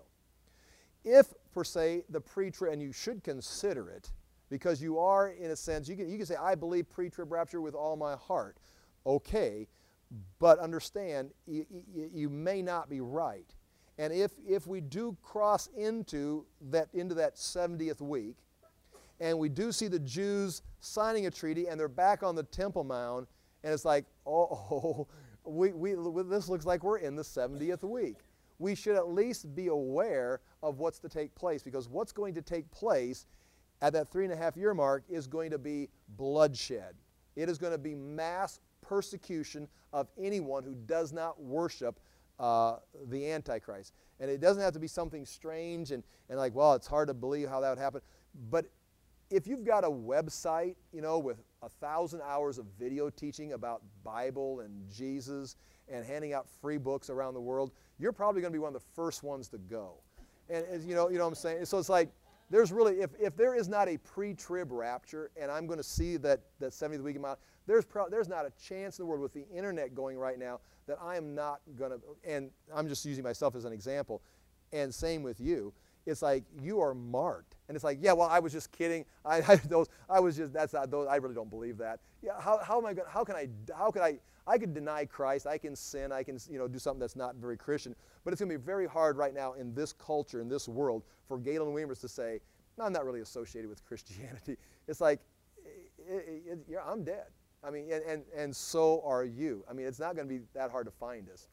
If, per se, the pre-trib, and you should consider it, because you are, in a sense, you can, you can say, I believe pre-trib rapture with all my heart. Okay, but understand, you, you, you may not be right. And if, if we do cross into that, into that seventieth week, and we do see the Jews signing a treaty, and they're back on the Temple Mount, and it's like, oh, we, we, this looks like we're in the seventieth week. We should at least be aware of what's to take place, because what's going to take place at that three and a half year mark is going to be bloodshed. It is going to be mass persecution of anyone who does not worship Uh, the Antichrist. And it doesn't have to be something strange and, and like, well, it's hard to believe how that would happen. But if you've got a website, you know, with a thousand hours of video teaching about Bible and Jesus and handing out free books around the world, you're probably going to be one of the first ones to go. And, and you know, you know what I'm saying? So it's like, there's really, if, if there is not a pre-trib rapture, and I'm going to see that, that seventieth week amount, there's, pro there's not a chance in the world with the internet going right now that I am not going to, and I'm just using myself as an example, and same with you, it's like you are marked. And it's like, yeah, well, I was just kidding. I, I, those, I was just, that's not, those, I really don't believe that. Yeah, how, how am I going, how can I, how can I, I could deny Christ, I can sin, I can, you know, do something that's not very Christian, but it's going to be very hard right now in this culture, in this world, for Galen Weimers to say, no, I'm not really associated with Christianity. It's like, it, it, it, yeah, I'm dead. I mean, and, and, and so are you. I mean, it's not going to be that hard to find us.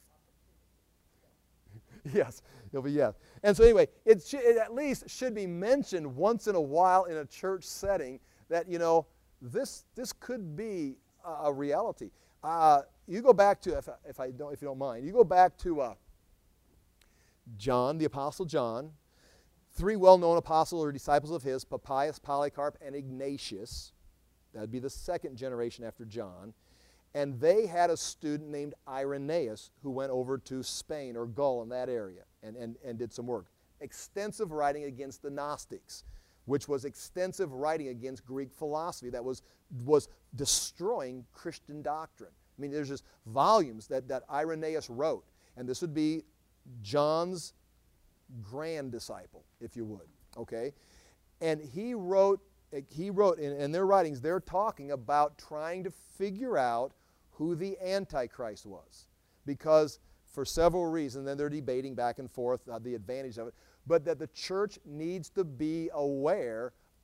Yes, it'll be yes. And so anyway, it, sh it at least should be mentioned once in a while in a church setting that, you know, this, this could be a, a reality. Uh, you go back to, if, if, I don't, if you don't mind, you go back to uh, John, the Apostle John, three well-known apostles or disciples of his, Papias, Polycarp, and Ignatius. That would be the second generation after John. And they had a student named Irenaeus who went over to Spain or Gaul in that area and, and, and did some work. Extensive writing against the Gnostics, which was extensive writing against Greek philosophy that was, was destroying Christian doctrine. I mean, there's just volumes that, that Irenaeus wrote. And this would be John's grand disciple, if you would. Okay? And he wrote He wrote, in, in their writings, they're talking about trying to figure out who the Antichrist was. Because for several reasons, then they're debating back and forth uh, the advantage of it, but that the church needs to be aware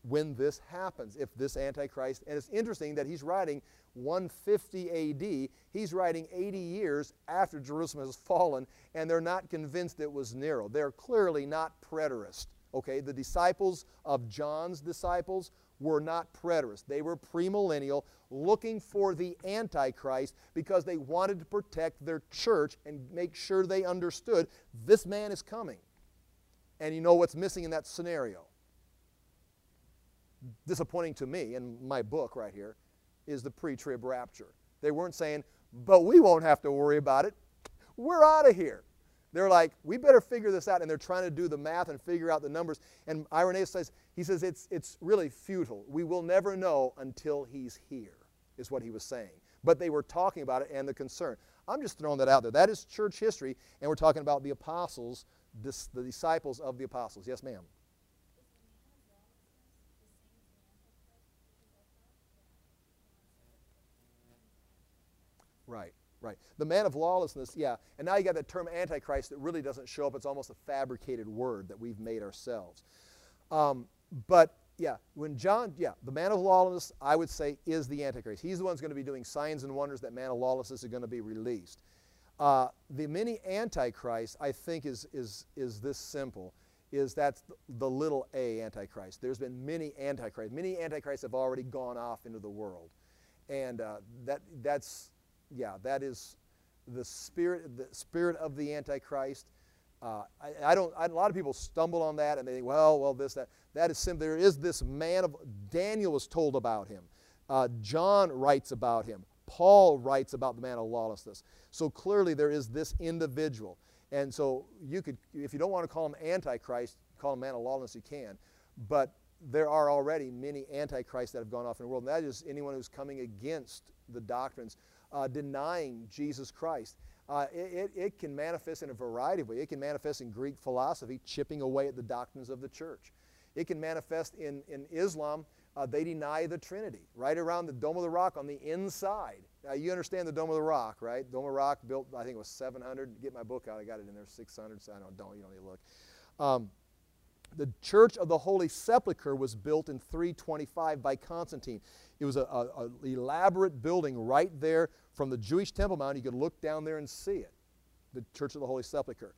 when this happens, if this Antichrist, and it's interesting that he's writing one fifty A D, he's writing eighty years after Jerusalem has fallen, and they're not convinced it was Nero. They're clearly not preterists, okay? The disciples of John's disciples were not preterists. They were premillennial, looking for the Antichrist because they wanted to protect their church and make sure they understood this man is coming. And you know what's missing in that scenario? Disappointing to me in my book right here is the pre-trib rapture. They weren't saying, but we won't have to worry about it. We're out of here. They're like, we better figure this out, and they're trying to do the math and figure out the numbers. And Irenaeus says, he says it's, it's really futile. We will never know until he's here, is what he was saying. But they were talking about it and the concern. I'm just throwing that out there. That is church history, and we're talking about the apostles, this, the disciples of the apostles. Yes, ma'am. Right, right. The man of lawlessness, yeah. And now you got that term Antichrist that really doesn't show up. It's almost a fabricated word that we've made ourselves. Um, but, yeah, when John, yeah, the man of lawlessness, I would say, is the Antichrist. He's the one who's going to be doing signs and wonders. That man of lawlessness is going to be released. Uh, the many Antichrists, I think, is, is, is this simple, is that's the little a Antichrist. There's been many Antichrists. Many Antichrists have already gone off into the world. And uh, that that's... Yeah, that is the spirit, the spirit of the Antichrist. Uh, I, I don't. I, a lot of people stumble on that, and they think, well, well, this, that. That is simple. There is this man of Daniel was told about him. Uh, John writes about him. Paul writes about the man of lawlessness. So clearly, there is this individual, and so you could, if you don't want to call him Antichrist, call him man of lawlessness. You can, but there are already many Antichrists that have gone off in the world, and that is anyone who's coming against the doctrines. Uh, denying Jesus Christ. Uh, it, it, it can manifest in a variety of ways. It can manifest in Greek philosophy, chipping away at the doctrines of the church. It can manifest in, in Islam. Uh, they deny the Trinity. Right around the Dome of the Rock on the inside. Now, you understand the Dome of the Rock, right? Dome of the Rock built, I think it was seven hundred. Get my book out. I got it in there, six hundred. So I don't, don't, you don't need to look. Um, the Church of the Holy Sepulchre was built in three twenty-five by Constantine. It was an elaborate building right there from the Jewish Temple Mount. You could look down there and see it, the Church of the Holy Sepulchre.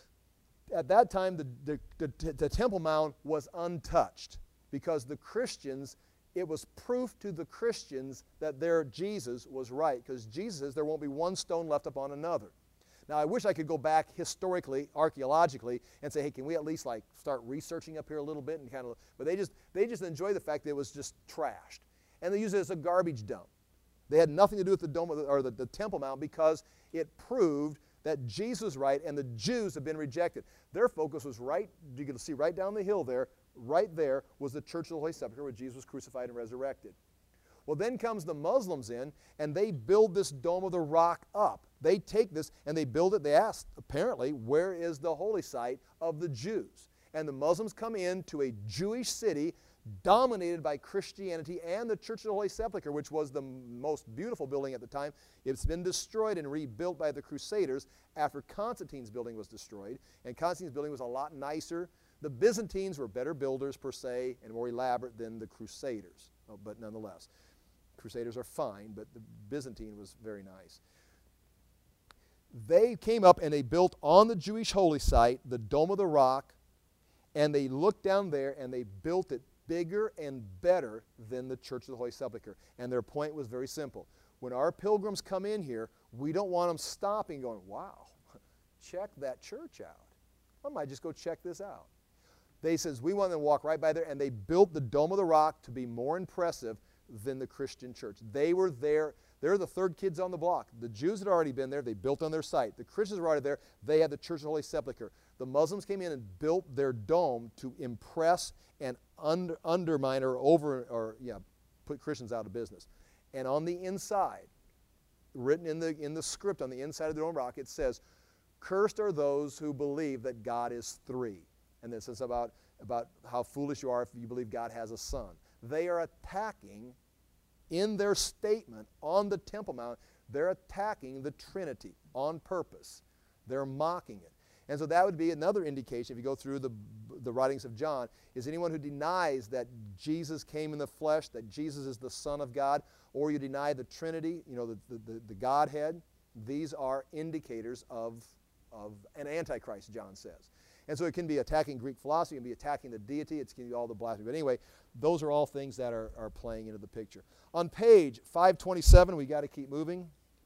At that time, the, the, the, the Temple Mount was untouched because the Christians, it was proof to the Christians that their Jesus was right, because Jesus says there won't be one stone left upon another. Now, I wish I could go back historically, archaeologically, and say, hey, can we at least like start researching up here a little bit and kind of, but they just they just enjoy the fact that it was just trashed, and they use it as a garbage dump. They had nothing to do with the dome of the, or the, the Temple Mount because it proved that Jesus was right and the Jews had been rejected. Their focus was right. You can see right down the hill there. Right there was the Church of the Holy Sepulchre where Jesus was crucified and resurrected. Well, then comes the Muslims in, and they build this Dome of the Rock up. They take this, and they build it. They ask, apparently, where is the holy site of the Jews? And the Muslims come into a Jewish city dominated by Christianity and the Church of the Holy Sepulchre, which was the most beautiful building at the time. It's been destroyed and rebuilt by the Crusaders after Constantine's building was destroyed. And Constantine's building was a lot nicer. The Byzantines were better builders, per se, and more elaborate than the Crusaders. Oh, but nonetheless, Crusaders are fine, but the Byzantine was very nice. They came up and they built on the Jewish holy site the Dome of the Rock, and they looked down there and they built it bigger and better than the Church of the Holy Sepulchre. And their point was very simple. When our pilgrims come in here, we don't want them stopping going, wow, check that church out. I might just go check this out. They says, we want them to walk right by there, and they built the Dome of the Rock to be more impressive than the Christian church. They were there. They're the third kids on the block. The Jews had already been there. They built on their site. The Christians were already there. They had the Church of the Holy Sepulchre. The Muslims came in and built their dome to impress and under, undermine or over, or yeah, put Christians out of business. And on the inside, written in the, in the script on the inside of the Dome of the Rock, it says, cursed are those who believe that God is three. And this is about, about how foolish you are if you believe God has a son. They are attacking, in their statement on the Temple Mount, they're attacking the Trinity on purpose. They're mocking it. And so that would be another indication, if you go through the, the writings of John, is anyone who denies that Jesus came in the flesh, that Jesus is the Son of God, or you deny the Trinity, you know, the, the, the Godhead, these are indicators of, of an Antichrist, John says. And so it can be attacking Greek philosophy, it can be attacking the deity, it can be all the blasphemy. But anyway, those are all things that are, are playing into the picture. On page five twenty-seven, we got to keep moving.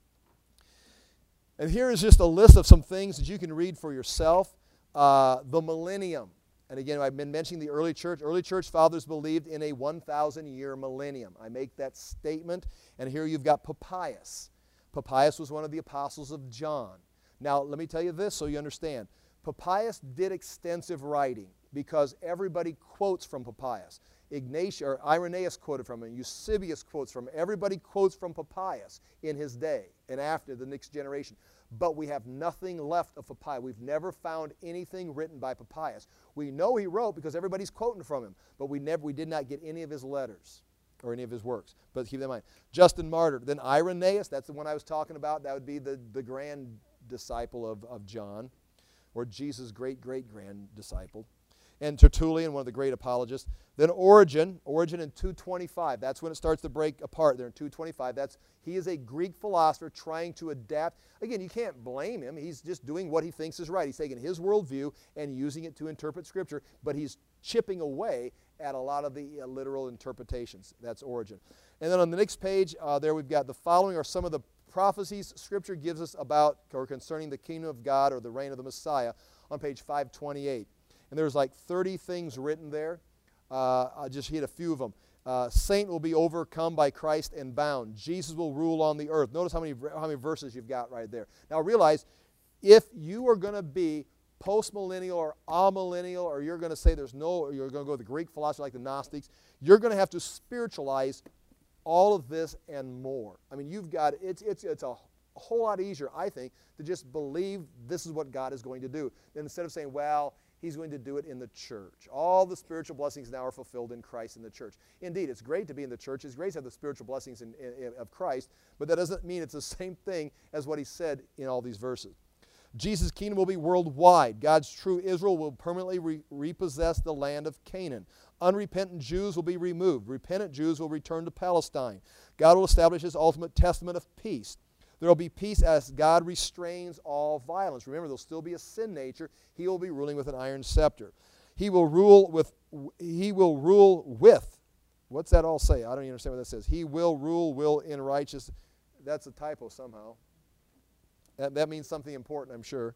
And here is just a list of some things that you can read for yourself. Uh, the millennium. And again, I've been mentioning the early church. Early church fathers believed in a one thousand year millennium. I make that statement, and here you've got Papias. Papias was one of the apostles of John. Now, let me tell you this so you understand. Papias did extensive writing because everybody quotes from Papias. Ignatius, or Irenaeus quoted from him. Eusebius quotes from him. Everybody quotes from Papias in his day and after the next generation. But we have nothing left of Papias. We've never found anything written by Papias. We know he wrote because everybody's quoting from him, but we never, we did not get any of his letters or any of his works. But keep that in mind. Justin Martyr. Then Irenaeus, that's the one I was talking about. That would be the, the grand disciple of, of John, or Jesus' great-great-grand disciple. And Tertullian, one of the great apologists. Then Origen, Origen in two twenty-five. That's when it starts to break apart there in two twenty-five. That's, he is a Greek philosopher trying to adapt. Again, you can't blame him. He's just doing what he thinks is right. He's taking his worldview and using it to interpret Scripture, but he's chipping away at a lot of the uh, literal interpretations. That's Origen. And then on the next page, uh, there we've got the following are some of the prophecies Scripture gives us about or concerning the kingdom of God or the reign of the Messiah on page five twenty-eight. And there's like thirty things written there. Uh, I'll just hit a few of them. Uh, Saint will be overcome by Christ and bound. Jesus will rule on the earth. Notice how many, how many verses you've got right there. Now realize, if you are going to be post-millennial or amillennial, or you're going to say there's no, or you're going to go with the Greek philosophy like the Gnostics, you're going to have to spiritualize all of this and more. I mean, you've got, it's, it's, it's a whole lot easier, I think, to just believe this is what God is going to do, than instead of saying, well, He's going to do it in the church. All the spiritual blessings now are fulfilled in Christ in the church. Indeed, it's great to be in the church. It's great to have the spiritual blessings in, in, of Christ, but that doesn't mean it's the same thing as what He said in all these verses. Jesus' kingdom will be worldwide. God's true Israel will permanently re repossess the land of Canaan. Unrepentant Jews will be removed. Repentant Jews will return to Palestine. God will establish His ultimate testament of peace. There will be peace as God restrains all violence. Remember, there will still be a sin nature. He will be ruling with an iron scepter. He will rule with, he will rule with, what's that all say? I don't even understand what that says. He will rule, will in righteous. That's a typo somehow. That, that means something important, I'm sure.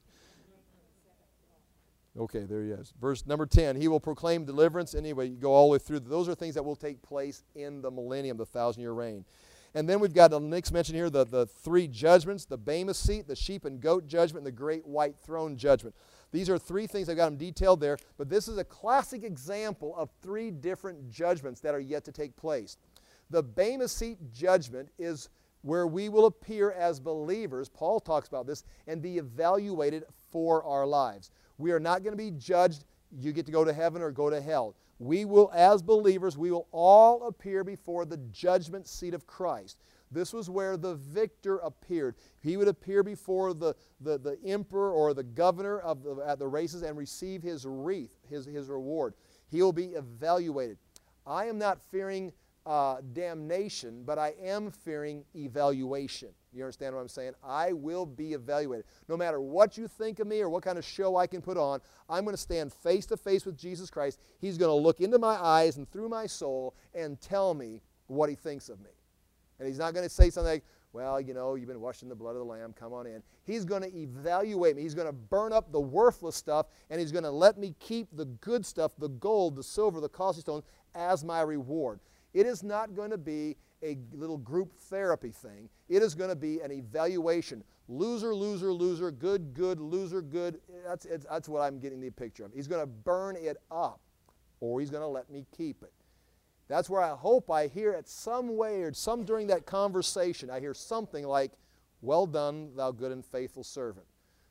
Okay, there he is. Verse number ten, He will proclaim deliverance. Anyway, you go all the way through. Those are things that will take place in the millennium, the thousand-year reign. And then we've got the next mention here, the, the three judgments, the Bema seat, the sheep and goat judgment, and the great white throne judgment. These are three things. I've got them detailed there, but this is a classic example of three different judgments that are yet to take place. The Bema seat judgment is where we will appear as believers, Paul talks about this, and be evaluated for our lives. We are not going to be judged, you get to go to heaven or go to hell. We will, as believers, we will all appear before the judgment seat of Christ. This was where the victor appeared. He would appear before the, the, the emperor or the governor of the, at the races and receive his wreath, his, his reward. He will be evaluated. I am not fearing uh, damnation, but I am fearing evaluation. You understand what I'm saying? I will be evaluated. No matter what you think of me or what kind of show I can put on, I'm going to stand face to face with Jesus Christ. He's going to look into my eyes and through my soul and tell me what He thinks of me. And He's not going to say something like, well, you know, you've been washed in the blood of the Lamb, come on in. He's going to evaluate me. He's going to burn up the worthless stuff, and He's going to let me keep the good stuff, the gold, the silver, the costly stones, as my reward. It is not going to be a little group therapy thing. It is going to be an evaluation. Loser, loser, loser, good, good, loser, good. That's, it's, that's what I'm getting the picture of. He's going to burn it up, or He's going to let me keep it. That's where I hope I hear it some way or some during that conversation, I hear something like, well done, thou good and faithful servant.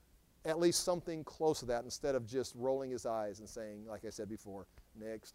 At least something close to that instead of just rolling his eyes and saying, like I said before, next.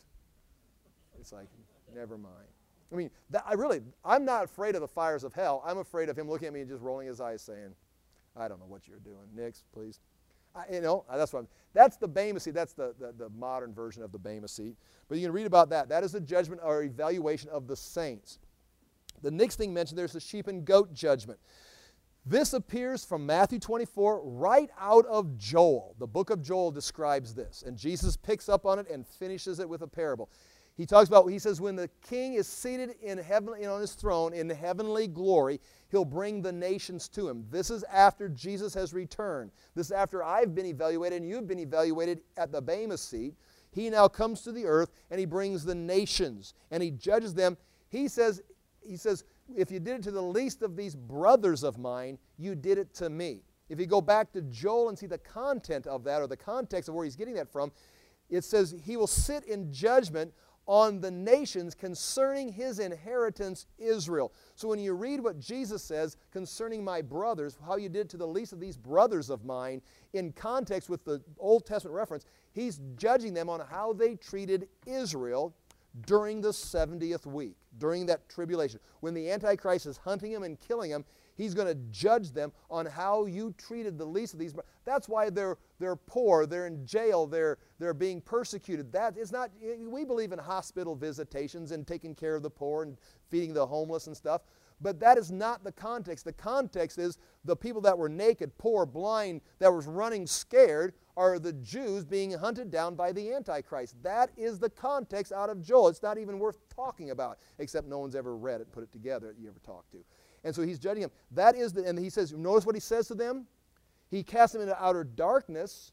It's like, never mind. I mean, that, I really, I'm not afraid of the fires of hell. I'm afraid of Him looking at me and just rolling His eyes saying, I don't know what you're doing. Next, please. I, you know, that's what I'm, that's the Bema seat. That's the, the, the modern version of the Bema seat. But you can read about that. That is the judgment or evaluation of the saints. The next thing mentioned, there's the sheep and goat judgment. This appears from Matthew twenty-four right out of Joel. The book of Joel describes this. And Jesus picks up on it and finishes it with a parable. He talks about, he says, when the king is seated in heaven, you know, on his throne in heavenly glory, he'll bring the nations to him. This is after Jesus has returned. This is after I've been evaluated and you've been evaluated at the Bema seat. He now comes to the earth and he brings the nations and he judges them. He says, he says, if you did it to the least of these brothers of mine, you did it to me. If you go back to Joel and see the content of that or the context of where he's getting that from, it says he will sit in judgment on the nations concerning his inheritance, Israel. So when you read what Jesus says concerning my brothers, how you did to the least of these brothers of mine, in context with the Old Testament reference, he's judging them on how they treated Israel during the seventieth week, during that tribulation. When the Antichrist is hunting them and killing them, he's going to judge them on how you treated the least of these. That's why they're they're poor, they're in jail, they're they're being persecuted. That is not. We believe in hospital visitations and taking care of the poor and feeding the homeless and stuff. But that is not the context. The context is the people that were naked, poor, blind, that was running scared are the Jews being hunted down by the Antichrist. That is the context out of Joel. It's not even worth talking about, except no one's ever read it, put it together that you ever talked to. And so he's judging them. That is the, and he says, notice what he says to them? He casts them into outer darkness,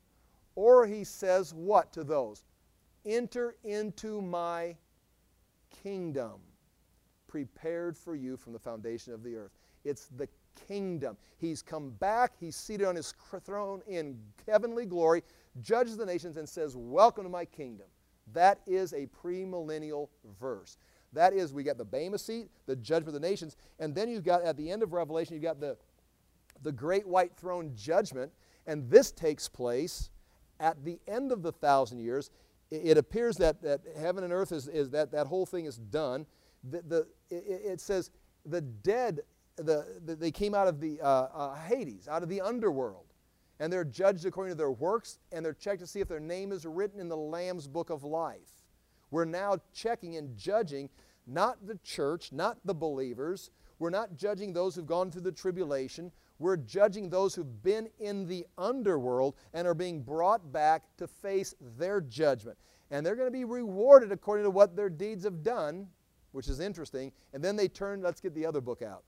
or he says what to those? Enter into my kingdom, prepared for you from the foundation of the earth. It's the kingdom. He's come back. He's seated on his throne in heavenly glory, judges the nations, and says, welcome to my kingdom. That is a premillennial verse. That is, we got the Bema seat, the judgment of the nations, and then you've got, at the end of Revelation, you've got the, the great white throne judgment, and this takes place at the end of the thousand years. It, it appears that, that heaven and earth is, is that, that whole thing is done. The, the, it, it says the dead, the, the, they came out of the uh, uh, Hades, out of the underworld, and they're judged according to their works, and they're checked to see if their name is written in the Lamb's book of life. We're now checking and judging not the church, not the believers. We're not judging those who've gone through the tribulation. We're judging those who've been in the underworld and are being brought back to face their judgment. And they're going to be rewarded according to what their deeds have done, which is interesting. And then they turn, let's get the other book out.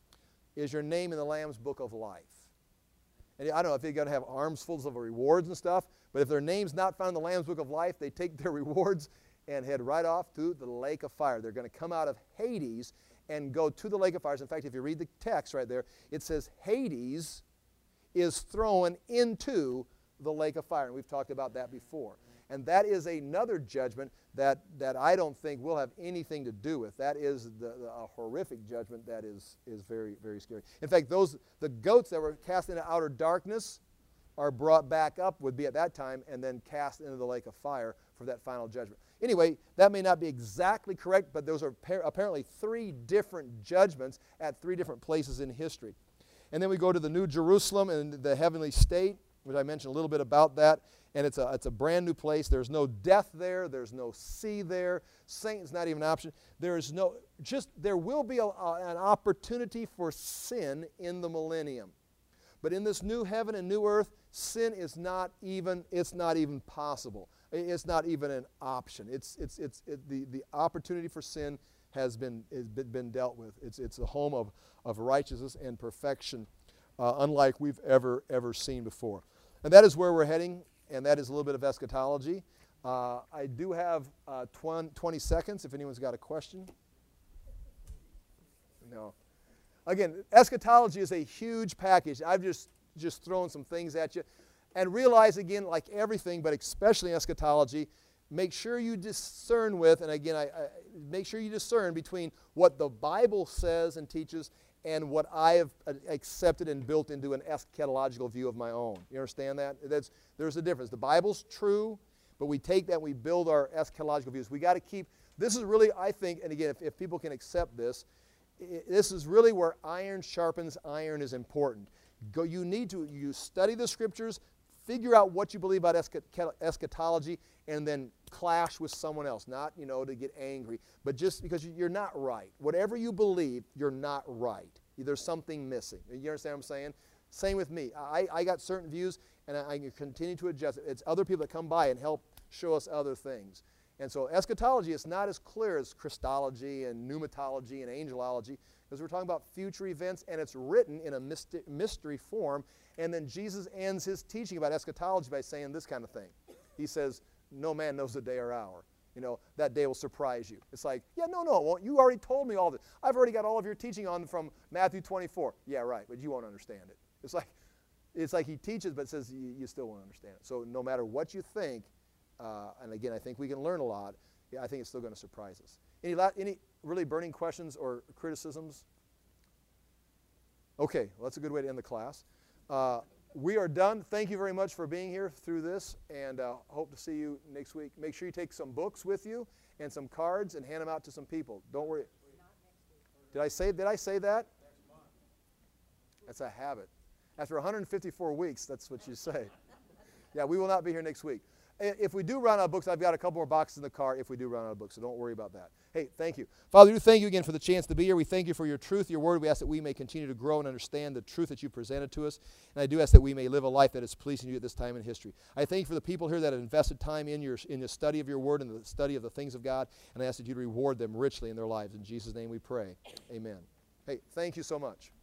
Is your name in the Lamb's book of life? And I don't know if they're going to have arms full of rewards and stuff, but if their name's not found in the Lamb's book of life, they take their rewards and head right off to the lake of fire. They're going to come out of Hades and go to the lake of fire. In fact, if you read the text right there, it says Hades is thrown into the lake of fire. And we've talked about that before. And that is another judgment that, that I don't think we'll have anything to do with. That is the, the, a horrific judgment that is, is very, very scary. In fact, those the goats that were cast into outer darkness are brought back up, would be at that time, and then cast into the lake of fire for that final judgment. Anyway, that may not be exactly correct, but those are apparently three different judgments at three different places in history. And then we go to the New Jerusalem and the heavenly state, which I mentioned a little bit about that. And it's a, it's a brand new place. There's no death there. There's no sea there. Satan's not even an option. There is no, just, there will be a, a, an opportunity for sin in the millennium. But in this new heaven and new earth, sin is not even, it's not even possible. It's not even an option. It's, it's, it's, it, the, the opportunity for sin has been, has been dealt with. It's, it's a home of, of righteousness and perfection, uh, unlike we've ever, ever seen before. And that is where we're heading, and that is a little bit of eschatology. Uh, I do have uh, twenty seconds if anyone's got a question. No. Again, eschatology is a huge package. I've just, just thrown some things at you. And realize, again, like everything, but especially eschatology, make sure you discern with, and again, I, I, make sure you discern between what the Bible says and teaches and what I have accepted and built into an eschatological view of my own. You understand that? That's, there's a difference. The Bible's true, but we take that and we build our eschatological views. We got to keep, this is really, I think, and again, if, if people can accept this, it, this is really where iron sharpens iron is important. Go, you need to, you study the Scriptures, figure out what you believe about eschat- eschatology and then clash with someone else. Not, you know, to get angry, but just because you're not right. Whatever you believe, you're not right. There's something missing. You understand what I'm saying? Same with me. I, I got certain views, and I, I continue to adjust it. It's other people that come by and help show us other things. And so eschatology is not as clear as Christology and pneumatology and angelology, because we're talking about future events, and it's written in a mysti- mystery form. And then Jesus ends his teaching about eschatology by saying this kind of thing. He says, no man knows the day or hour. You know, that day will surprise you. It's like, yeah, no, no, it won't. You already told me all this. I've already got all of your teaching on from Matthew twenty-four. Yeah, right, but you won't understand it. It's like, it's like he teaches, but says you, you still won't understand it. So no matter what you think, uh, and again, I think we can learn a lot, yeah, I think it's still going to surprise us. Any, la- any really burning questions or criticisms? Okay, well, that's a good way to end the class. Uh, we are done. Thank you very much for being here through this, and uh, hope to see you next week. Make sure you take some books with you and some cards and hand them out to some people. Don't worry. Did I say, did I say that? That's a habit. After one hundred fifty-four weeks, that's what you say. Yeah, we will not be here next week. If we do run out of books, I've got a couple more boxes in the car if we do run out of books, so don't worry about that. Hey, thank you. Father, we do thank you again for the chance to be here. We thank you for your truth, your word. We ask that we may continue to grow and understand the truth that you presented to us. And I do ask that we may live a life that is pleasing to you at this time in history. I thank you for the people here that have invested time in your in the study of your word and the study of the things of God. And I ask that you reward them richly in their lives. In Jesus' name we pray. Amen. Hey, thank you so much.